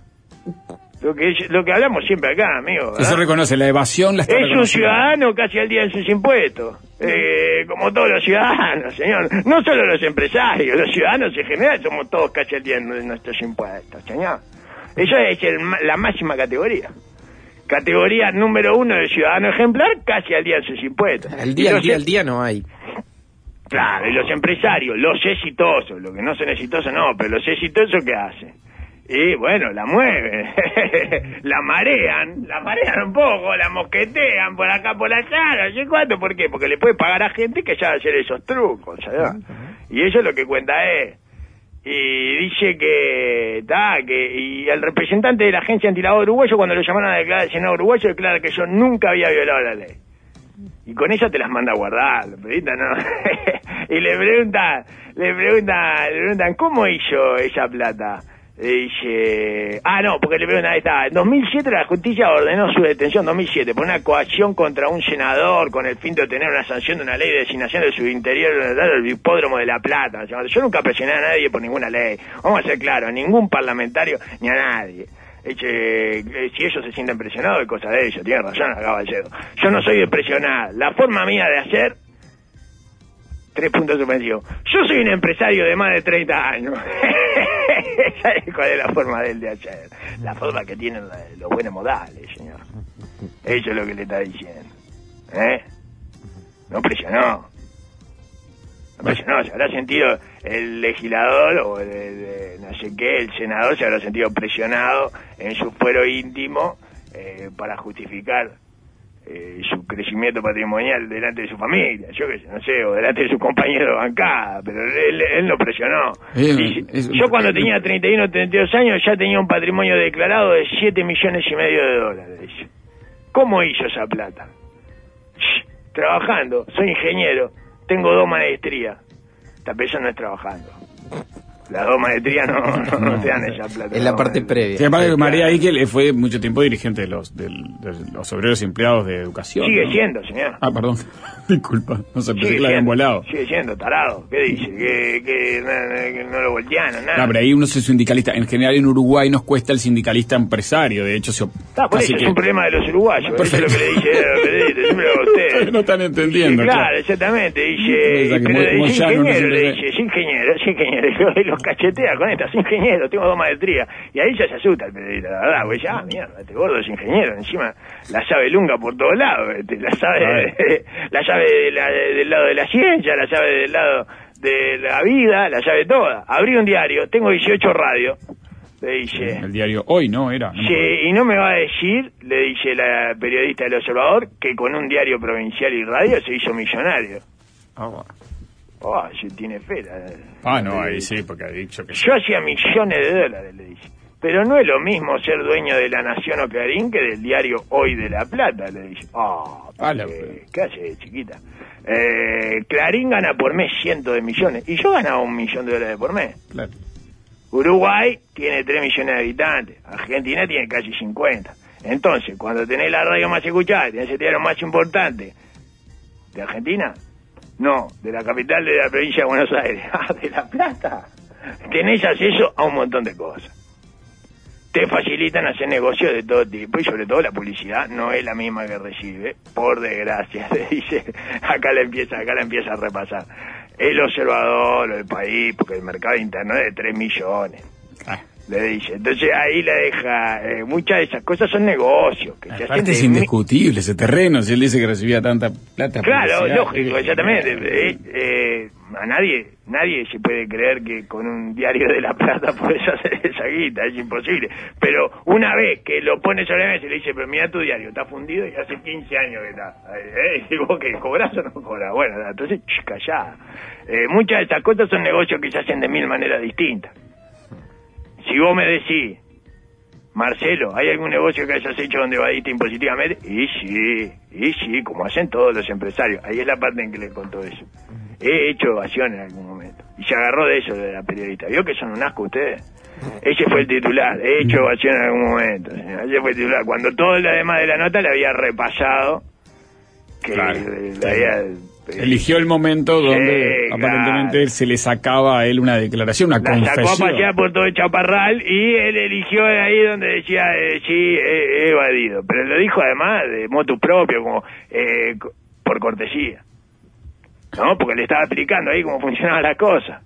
Lo que lo que hablamos siempre acá, amigo, ¿verdad? Eso reconoce, la evasión la está Es un reconociendo. ciudadano casi al día en sus impuestos, eh, como todos los ciudadanos, señor. No solo los empresarios, los ciudadanos en general somos todos casi al día en nuestros impuestos, señor. Eso es el, la máxima categoría. Categoría número uno de ciudadano ejemplar, casi al día en sus impuestos. Al día, al día, al día no hay. Claro, y los empresarios, los exitosos, los que no son exitosos no, pero los exitosos, ¿qué hacen? Y bueno, la mueven, la marean, la marean un poco, la mosquetean por acá, por allá, no sé cuánto, ¿por qué? Porque le puede pagar a gente que ya va a hacer esos trucos, ¿sabes? Y eso es lo que cuenta él. Y dice que, ta, que, y el representante de la agencia antilavado uruguayo, cuando lo llamaron a declarar al Senado uruguayo, declara que yo nunca había violado la ley. Y con ella te las manda a guardar, los periodistas, ¿no? Y le preguntan, le preguntan, le preguntan, ¿cómo hizo esa plata? Dice, ah no, porque le preguntan, ahí está, en dos mil siete la justicia ordenó su detención, dos mil siete, por una coacción contra un senador con el fin de obtener una sanción de una ley de designación de su interior del hipódromo de La Plata. Yo nunca presioné a nadie por ninguna ley, vamos a ser claros, ningún parlamentario ni a nadie. Eche, si ellos se sienten presionados, es cosa de ellos, tiene razón el caballero. Yo no soy de presionar, la forma mía de hacer, tres puntos suspensivos, yo soy un empresario de más de treinta años. ¿Sabes cuál es la forma de él de hacer? La forma que tienen los buenos modales, señor. Eso es lo que le está diciendo. ¿Eh? No presionó. No presionó, se habrá sentido el legislador o el, el, el, no sé qué, el senador se habrá sentido presionado en su fuero íntimo eh, para justificar eh, su crecimiento patrimonial delante de su familia, yo qué sé, no sé, o delante de su compañero de bancada, pero él, él no presionó. Eh, Dice, es, yo cuando tenía treinta y uno, treinta y dos años ya tenía un patrimonio declarado de siete millones y medio de dólares. Dice. ¿Cómo hizo esa plata? Shh, trabajando, soy ingeniero, tengo dos maestrías. Esta persona no es trabajando. Las dos maestrías no, no, no te dan esa plata. Es la parte previa. Sí, aparte, María Ikel fue mucho tiempo dirigente de los, de los obreros empleados de educación. Sigue ¿no? siendo, señor. Ah, perdón. Disculpa. No sé, pensé que la habían volado. Sigue siendo, tarado. ¿Qué dice? Que, que, no, que no lo voltearon, nada. No, pero ahí uno es sindicalista. En general en Uruguay nos cuesta el sindicalista empresario. De hecho, se Está, por eso que... es un problema de los uruguayos. Eso es lo que le dice el periodista. Siempre lo ustedes. No están entendiendo. Sí, claro, claro, exactamente. Dice, que pero Mo- dice Moyano ingeniero, no le se dice, es ingeniero, es ingeniero. Es lo nos cachetea con esta, soy ingeniero, tengo dos maestrías. Y ahí ya se asusta el periodista, la verdad, güey, ya, mierda, este gordo es ingeniero, encima la llave lunga por todos lados, este, la llave, la llave de la, de, del lado de la ciencia, la llave del lado de la vida, la llave toda. Abrí un diario, tengo dieciocho radios. Le dice, el diario Hoy, ¿no? Era. No sí, y no me va a decir, le dice la periodista del Observador, que con un diario provincial y radio se hizo millonario. Ah, bueno. Oh, se tiene fe. La, ah, no, ahí sí, porque ha dicho que... Yo hacía millones de dólares, le dice. Pero no es lo mismo ser dueño de La Nación o Clarín que del diario Hoy de La Plata, le dice. Oh, ah, la... ¿qué hace, chiquita? Eh, Clarín gana por mes cientos de millones, y yo ganaba un millón de dólares por mes. Claro. Uruguay tiene tres millones de habitantes, Argentina tiene casi cincuenta. Entonces, cuando tenés la radio más escuchada, tenés el diario más importante de Argentina, no, de la capital de la provincia de Buenos Aires, ah, de La Plata, tenés acceso a un montón de cosas. Te facilitan hacer negocios de todo tipo y sobre todo la publicidad no es la misma que recibe, por desgracia, se dice, acá la empieza, acá la empieza a repasar. El Observador, el País, porque el mercado interno es de tres millones. Ah. Le dice. Entonces ahí la deja. Eh, muchas de esas cosas son negocios. Que se hacen es indiscutible ese terreno. Si él dice que recibía tanta plata. Claro, lógico, exactamente. Eh, eh, a nadie nadie se puede creer que con un diario de La Plata podés hacer esa guita. Es imposible. Pero una vez que lo pone sobre la mesa y le dice, pero mira tu diario, está fundido y hace quince años que está. Eh, eh, ¿Vos qué, cobrás o no cobrás? Bueno, entonces, callá. Eh, muchas de estas cosas son negocios que se hacen de mil maneras distintas. Si vos me decís, Marcelo, ¿hay algún negocio que hayas hecho donde evadiste impositivamente? Y sí, y sí, como hacen todos los empresarios. Ahí es la parte en que le contó eso. He hecho evasión en algún momento. Y se agarró de eso, de la periodista. ¿Vio que son un asco ustedes? Ese fue el titular. He hecho evasión en algún momento. Ese fue el titular. Cuando todo lo demás de la nota le había repasado, que claro, le, le había... Eligió el momento donde sí, aparentemente claro. se le sacaba a él una declaración, una la confesión. La sacó a pasear por todo el chaparral y él eligió de ahí donde decía, eh, sí, he, he evadido. Pero lo dijo además de motu propio, como eh, por cortesía. ¿No? Porque le estaba explicando ahí cómo funcionaba la cosa.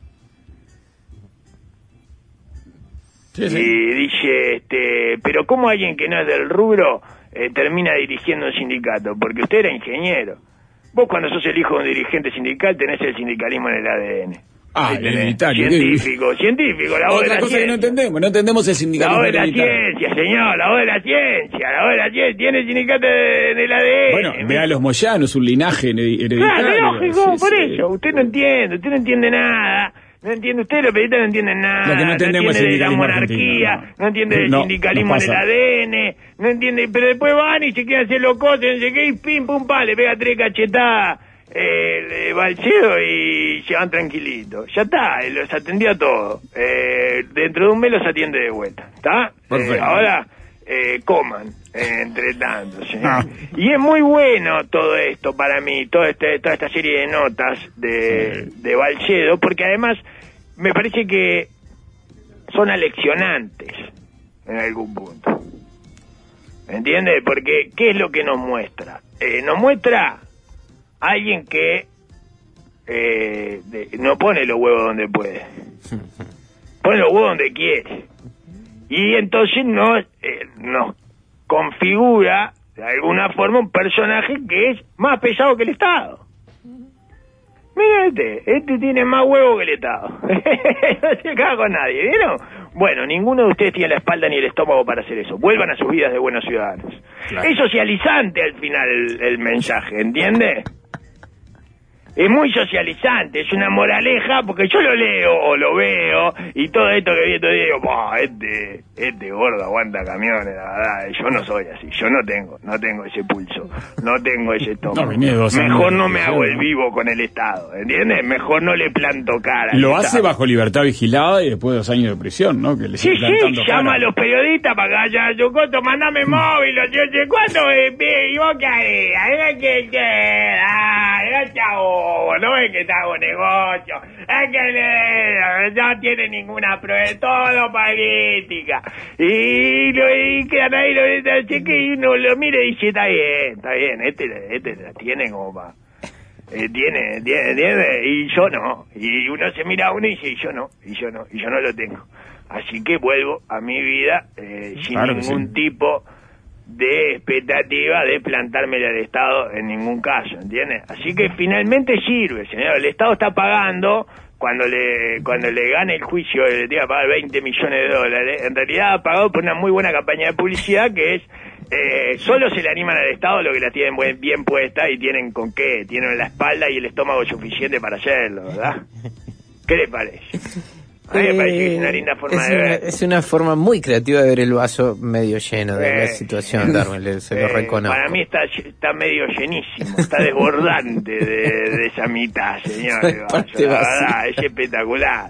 Sí, sí. Y dice, este, pero ¿cómo alguien que no es del rubro eh, termina dirigiendo un sindicato? Porque usted era ingeniero. Vos cuando sos el hijo de un dirigente sindical tenés el sindicalismo en el A D N. Ah, el hereditario. Científico, científico, la voz de la ciencia. Otra cosa que no entendemos, no entendemos el sindicalismo. La voz de la ciencia, señor, la voz de la ciencia, la voz de la ciencia. Tiene el sindicato en el A D N. Bueno, vea a los Moyanos, un linaje hereditario. Claro, lógico, sí, por sí. eso. Usted no entiende, usted no entiende nada. No entiende, usted los periodistas no entienden nada. Lo que no entendemos no entiende es el de la monarquía, no, no entiende del no, sindicalismo en el A D N, no entiende, pero después van y se quieren hacer los cosas, no sé qué, y pim, pum, pa, le pega tres cachetadas eh, el Balcedo y se van tranquilitos. Ya está, los atendió a todos. Eh, dentro de un mes los atiende de vuelta, ¿está? Eh, ahora eh, coman, eh, entre tanto, ¿sí? Ah. Y es muy bueno todo esto para mí, todo este, toda esta serie de notas de, sí. de Balcedo, porque además me parece que son aleccionantes en algún punto. ¿Me entiendes? Porque ¿qué es lo que nos muestra? Eh, nos muestra a alguien que eh, de, no pone los huevos donde puede, pone los huevos donde quiere. Y entonces nos, eh, nos configura de alguna forma un personaje que es más pesado que el Estado. Mira este, este tiene más huevo que el Estado. No se caga con nadie, ¿vieron? Bueno, ninguno de ustedes tiene la espalda ni el estómago para hacer eso. Vuelvan a sus vidas de buenos ciudadanos. Claro. Es socializante al final el, el mensaje, ¿entiende? Es muy socializante, es una moraleja, porque yo lo leo o lo veo, y todo esto que viendo digo, bah, este, este gordo aguanta camiones, la verdad, yo no soy así, yo no tengo, no tengo ese pulso, no tengo ese estómago. No, mejor no me hago el vivo con el Estado, ¿entiendes? Mejor no le planto cara. Lo hace Estado. Bajo libertad vigilada y después de dos años de prisión, ¿no? Que le sí, sí, llama cara. A los periodistas para que haya Yocoto, mandame móvil, yo sé cuánto, y vos qué harías, que queda, era chavo. No es que te hago negocio, es que le, no tiene ninguna prueba, es todo política. Y, lo, y quedan ahí, lo, y uno lo mira y dice, está bien, está bien, este, este la tiene como para Eh, tiene, tiene, tiene, y yo no. Y uno se mira a uno y dice, y yo no, y yo no, y yo no lo tengo. Así que vuelvo a mi vida eh, sin claro ningún sí. tipo de expectativa de plantármele al Estado en ningún caso, ¿entiendes? Así que finalmente sirve, señor. El Estado está pagando, cuando le cuando le gane el juicio, le tiene que pagar veinte millones de dólares, en realidad ha pagado por una muy buena campaña de publicidad que es, eh, solo se le animan al Estado los que la tienen buen, bien puesta y tienen con qué, tienen la espalda y el estómago suficiente para hacerlo, ¿verdad? ¿Qué le parece? A mí me parece que es una linda forma es de una, ver. Es una forma muy creativa de ver el vaso medio lleno de Eh, la situación, Darwin, le- se lo eh, reconozco. Para mí está está medio llenísimo, está desbordante de, de esa mitad, señor. el vaso, Parte la vacía. verdad, es espectacular.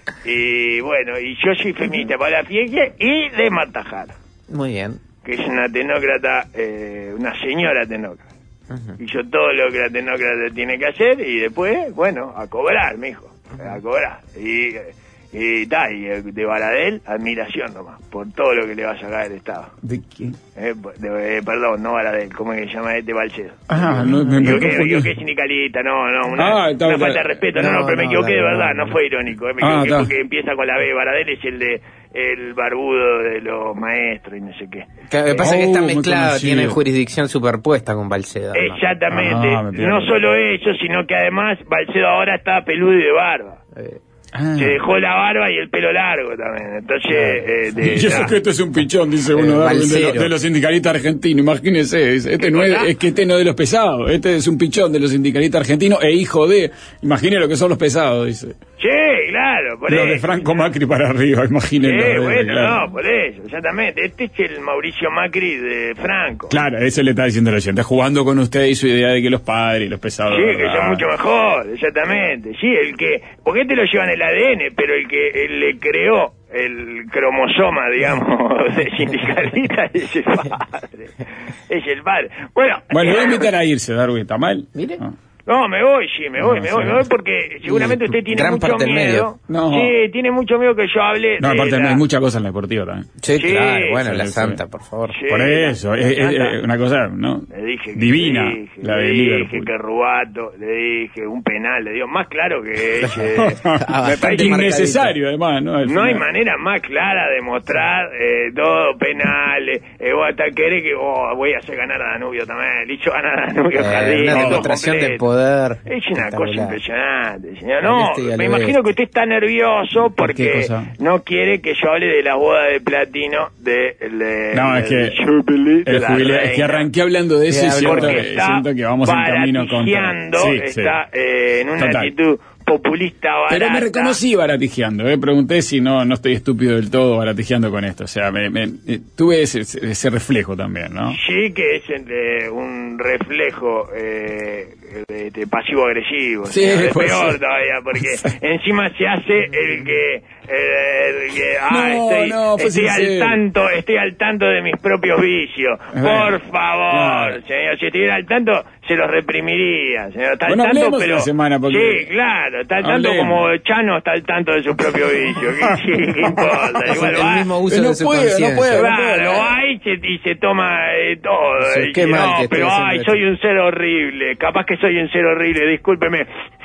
Y bueno, y yo soy feminista para la Fiege y de Matajara, Muy bien. que es una tenócrata, eh, una señora tenócrata. Ujú. Y yo todo lo que la tenócrata tiene que hacer y después, bueno, a cobrar, mijo, a cobrar. Y... Y, ta, y eh, de Baradel, admiración nomás, por todo lo que le va a sacar el Estado. ¿De qué? Eh, de- eh, perdón, no Baradel, ¿cómo es que se llama este Balcedo? Ah, no, me, me Yo que, confundí. yo que es sindicalista, no, no, una, Ah, está una bien. falta de respeto, no, no, No, pero me no, equivoqué de dale, verdad, dale, no dale. fue irónico, eh, me Ah, equivoqué está. porque empieza con la B, Baradel es el de el barbudo de los maestros y no sé qué. Lo que pasa es que está Oh, muy mezclado, conocido. tiene jurisdicción superpuesta con Balcedo. ¿no? Exactamente, Ah, me pierdo. no solo eso, sino que además Balcedo ahora está peludo y de barba. Eh, Ah. Se dejó la barba y el pelo largo también, entonces... eh, de- Y eso ta. que esto es un pichón, dice uno, Eh, Darwin, de, Balcero. lo- de los sindicalistas argentinos. Imagínese, es- este no es, cosa? es que este no es de los pesados, este es un pichón de los sindicalistas argentinos e hijo de. Imagine lo que son los pesados, dice. Sí, claro, por Los eso. de Franco Macri para arriba, imagínenlo. Sí, eh, bueno, claro. no, por eso, exactamente. Este es el Mauricio Macri de Franco. Claro, eso le está diciendo el oyente, jugando con usted y su idea de que los padres y los pesados. Sí, de que verdad. son mucho mejor, exactamente. Sí, el que... Porque este lo lleva en el A D N, pero el que él le creó el cromosoma, digamos, de sindicalista es el padre. Es el padre. Bueno... Bueno, voy a invitar a irse, Darwin, ¿está mal? Mire. No. No, me voy, sí, me voy, No, me voy, sí. me voy porque seguramente usted tiene Gran mucho parte del miedo. medio. No. Sí, tiene mucho miedo que yo hable No, de aparte la- hay muchas cosas en la deportiva también. Sí, Sí, claro, bueno, sí, la sí. santa, por favor. Sí, Por la- eso, la es, es- Santa. es una cosa, ¿no? Le dije que Divina, le dije, la de le dije Liverpool. que Rubato, le dije un penal, le dio más claro que ese. Ah, me bastante parece Innecesario, además, ¿no? Al no hay final. manera más clara de mostrar eh, todo penales. Eh, vos hasta querés que oh, voy a hacer ganar a Danubio también. Le hizo ganar a Danubio Eh, Jardín. una todo demostración de completo. poder. Es una cosa espectacular. impresionante, señor. No, Al este y al me oeste. imagino que usted está nervioso ¿Por qué porque cosa? no quiere que yo hable de la boda de platino de, de- No, es de- que del Jubilee de El la jubileo, es que reina. arranqué hablando de eso y Sí, siento, Porque que, está siento que vamos en camino contra. baratijeando, Sí, sí. está eh, en una Total. actitud populista barata. Pero me reconocí baratijeando, ¿eh? Pregunté si no no estoy estúpido del todo baratijeando con esto. O sea, me, me- eh, tuve ese, ese reflejo también, ¿no? Sí, que es eh, un reflejo eh, de, de pasivo-agresivo. Sí, señor. Es pues peor sí. todavía, porque encima se hace el que... El, el que ah, No, estoy, no, fue estoy al sincero. tanto, estoy al tanto de mis propios vicios. Eh, Por favor, claro. señor, si estuviera al tanto, se los reprimiría, señor. Está al Bueno, tanto, hablemos pero... una semana, porque- Sí, claro, está al tanto Hablemos. como Chano está al tanto de su propio vicio. ¿Qué, sí, qué importa? Es Igual el va- mismo uso No de su puedo, no conciencia. puedo. Claro, va y se, y se toma eh, todo. Sí, y qué dice, mal no, que estoy pero haciendo ay, esto". soy un ser horrible. Capaz que soy un ser horrible, discúlpeme.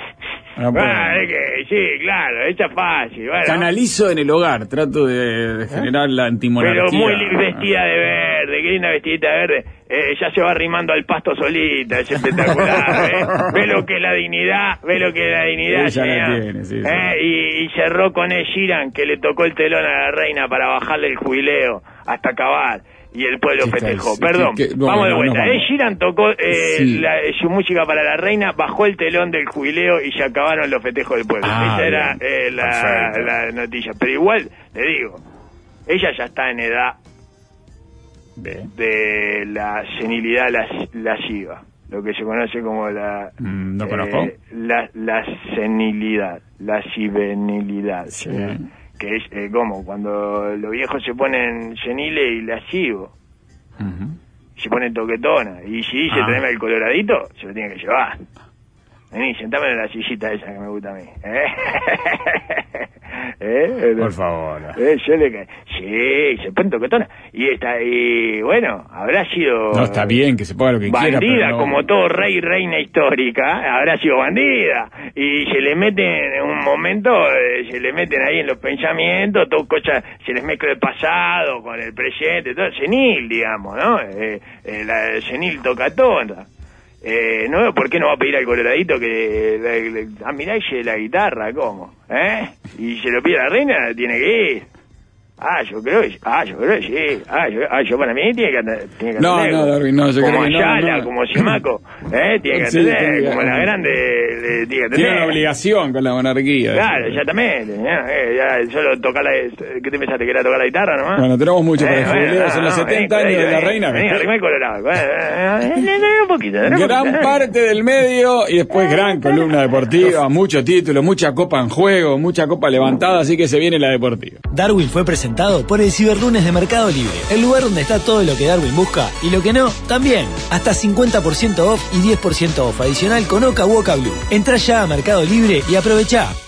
No puedo. Ah, es que, sí, claro, esa es fácil. Bueno. Canalizo en el hogar, trato de, de generar la antimonarquía. Pero muy li- vestida de verde, qué linda vestidita de verde. Eh, ya se va arrimando al pasto solita, es espectacular. ¿eh? Ve lo que es la dignidad, ve lo que es la dignidad. Ella la señor. tiene, sí, sí. Eh, Y, y cerró con Ed Sheeran, que le tocó el telón a la reina para bajarle el jubileo hasta acabar. Y el pueblo ¿Qué festejó. tal? Perdón, ¿Qué- qué- no, vamos de no, vuelta. no, Ed vamos. Sheeran tocó eh, Sí. la- su música para la reina, bajó el telón del jubileo y se acabaron los festejos del pueblo. Ah, Esa era bien. eh, la, Perfecto. la noticia. Pero igual, le digo, ella ya está en edad Ve. de la senilidad las- lasciva, lo que se conoce como la Mm, no conozco. la, la senilidad, la sivenilidad, Sí. que es eh, como cuando los viejos se ponen seniles y lascivos, Ujú. se ponen toquetona, y si dice Ah. traeme el coloradito, se lo tiene que llevar. Vení, sentame en la sillita esa que me gusta a mí. ¿eh? ¿Eh? Por favor. Eh, yo le ca- Sí, se pone toquetona. Y está, y bueno, habrá sido... No, está bien que se ponga lo que quiera, bandida, pero no- como todo rey y reina histórica, habrá sido bandida. Y se le meten en un momento, eh, se le meten ahí en los pensamientos, todo cosas, se les mezcla el pasado con el presente, todo senil, digamos, ¿no? Eh, eh, la senil tocatona. Eh, no, ¿por qué no va a pedir al coloradito que... La, la, ah, mirá, ella la guitarra, ¿cómo? ¿Eh? Y se lo pide a la reina, tiene que ir. Ah, yo creo que ah, yo creo que sí. Ah, yo, ah, yo para mí tiene que andar, tiene que No, andar no, Darwin, no, yo como creo que no, Ayala, no. como Simaco, ¿eh? Tiene que Sí, atender, tiene que- como la grande, le, tiene que Tiene una atender. obligación con la monarquía. Claro, eso. exactamente. Ya, eh, ya, solo tocar la... ¿Qué te pensaste, que era tocar la guitarra nomás? Bueno, tenemos mucho para el bueno, jubileo, son los no, setenta vení, años de la vení, reina. Vení, arriba el colorado. Eh, eh, eh, un poquito, un Gran poquito, parte del medio y después gran columna deportiva, mucho título, mucha copa en juego, mucha copa levantada, así que se viene la deportiva. Darwin fue presentado por el Ciberlunes de Mercado Libre, el lugar donde está todo lo que Darwin busca y lo que no, también. Hasta cincuenta por ciento off y diez por ciento off adicional con Oca Woca Blue. Entrá ya a Mercado Libre y aprovechá.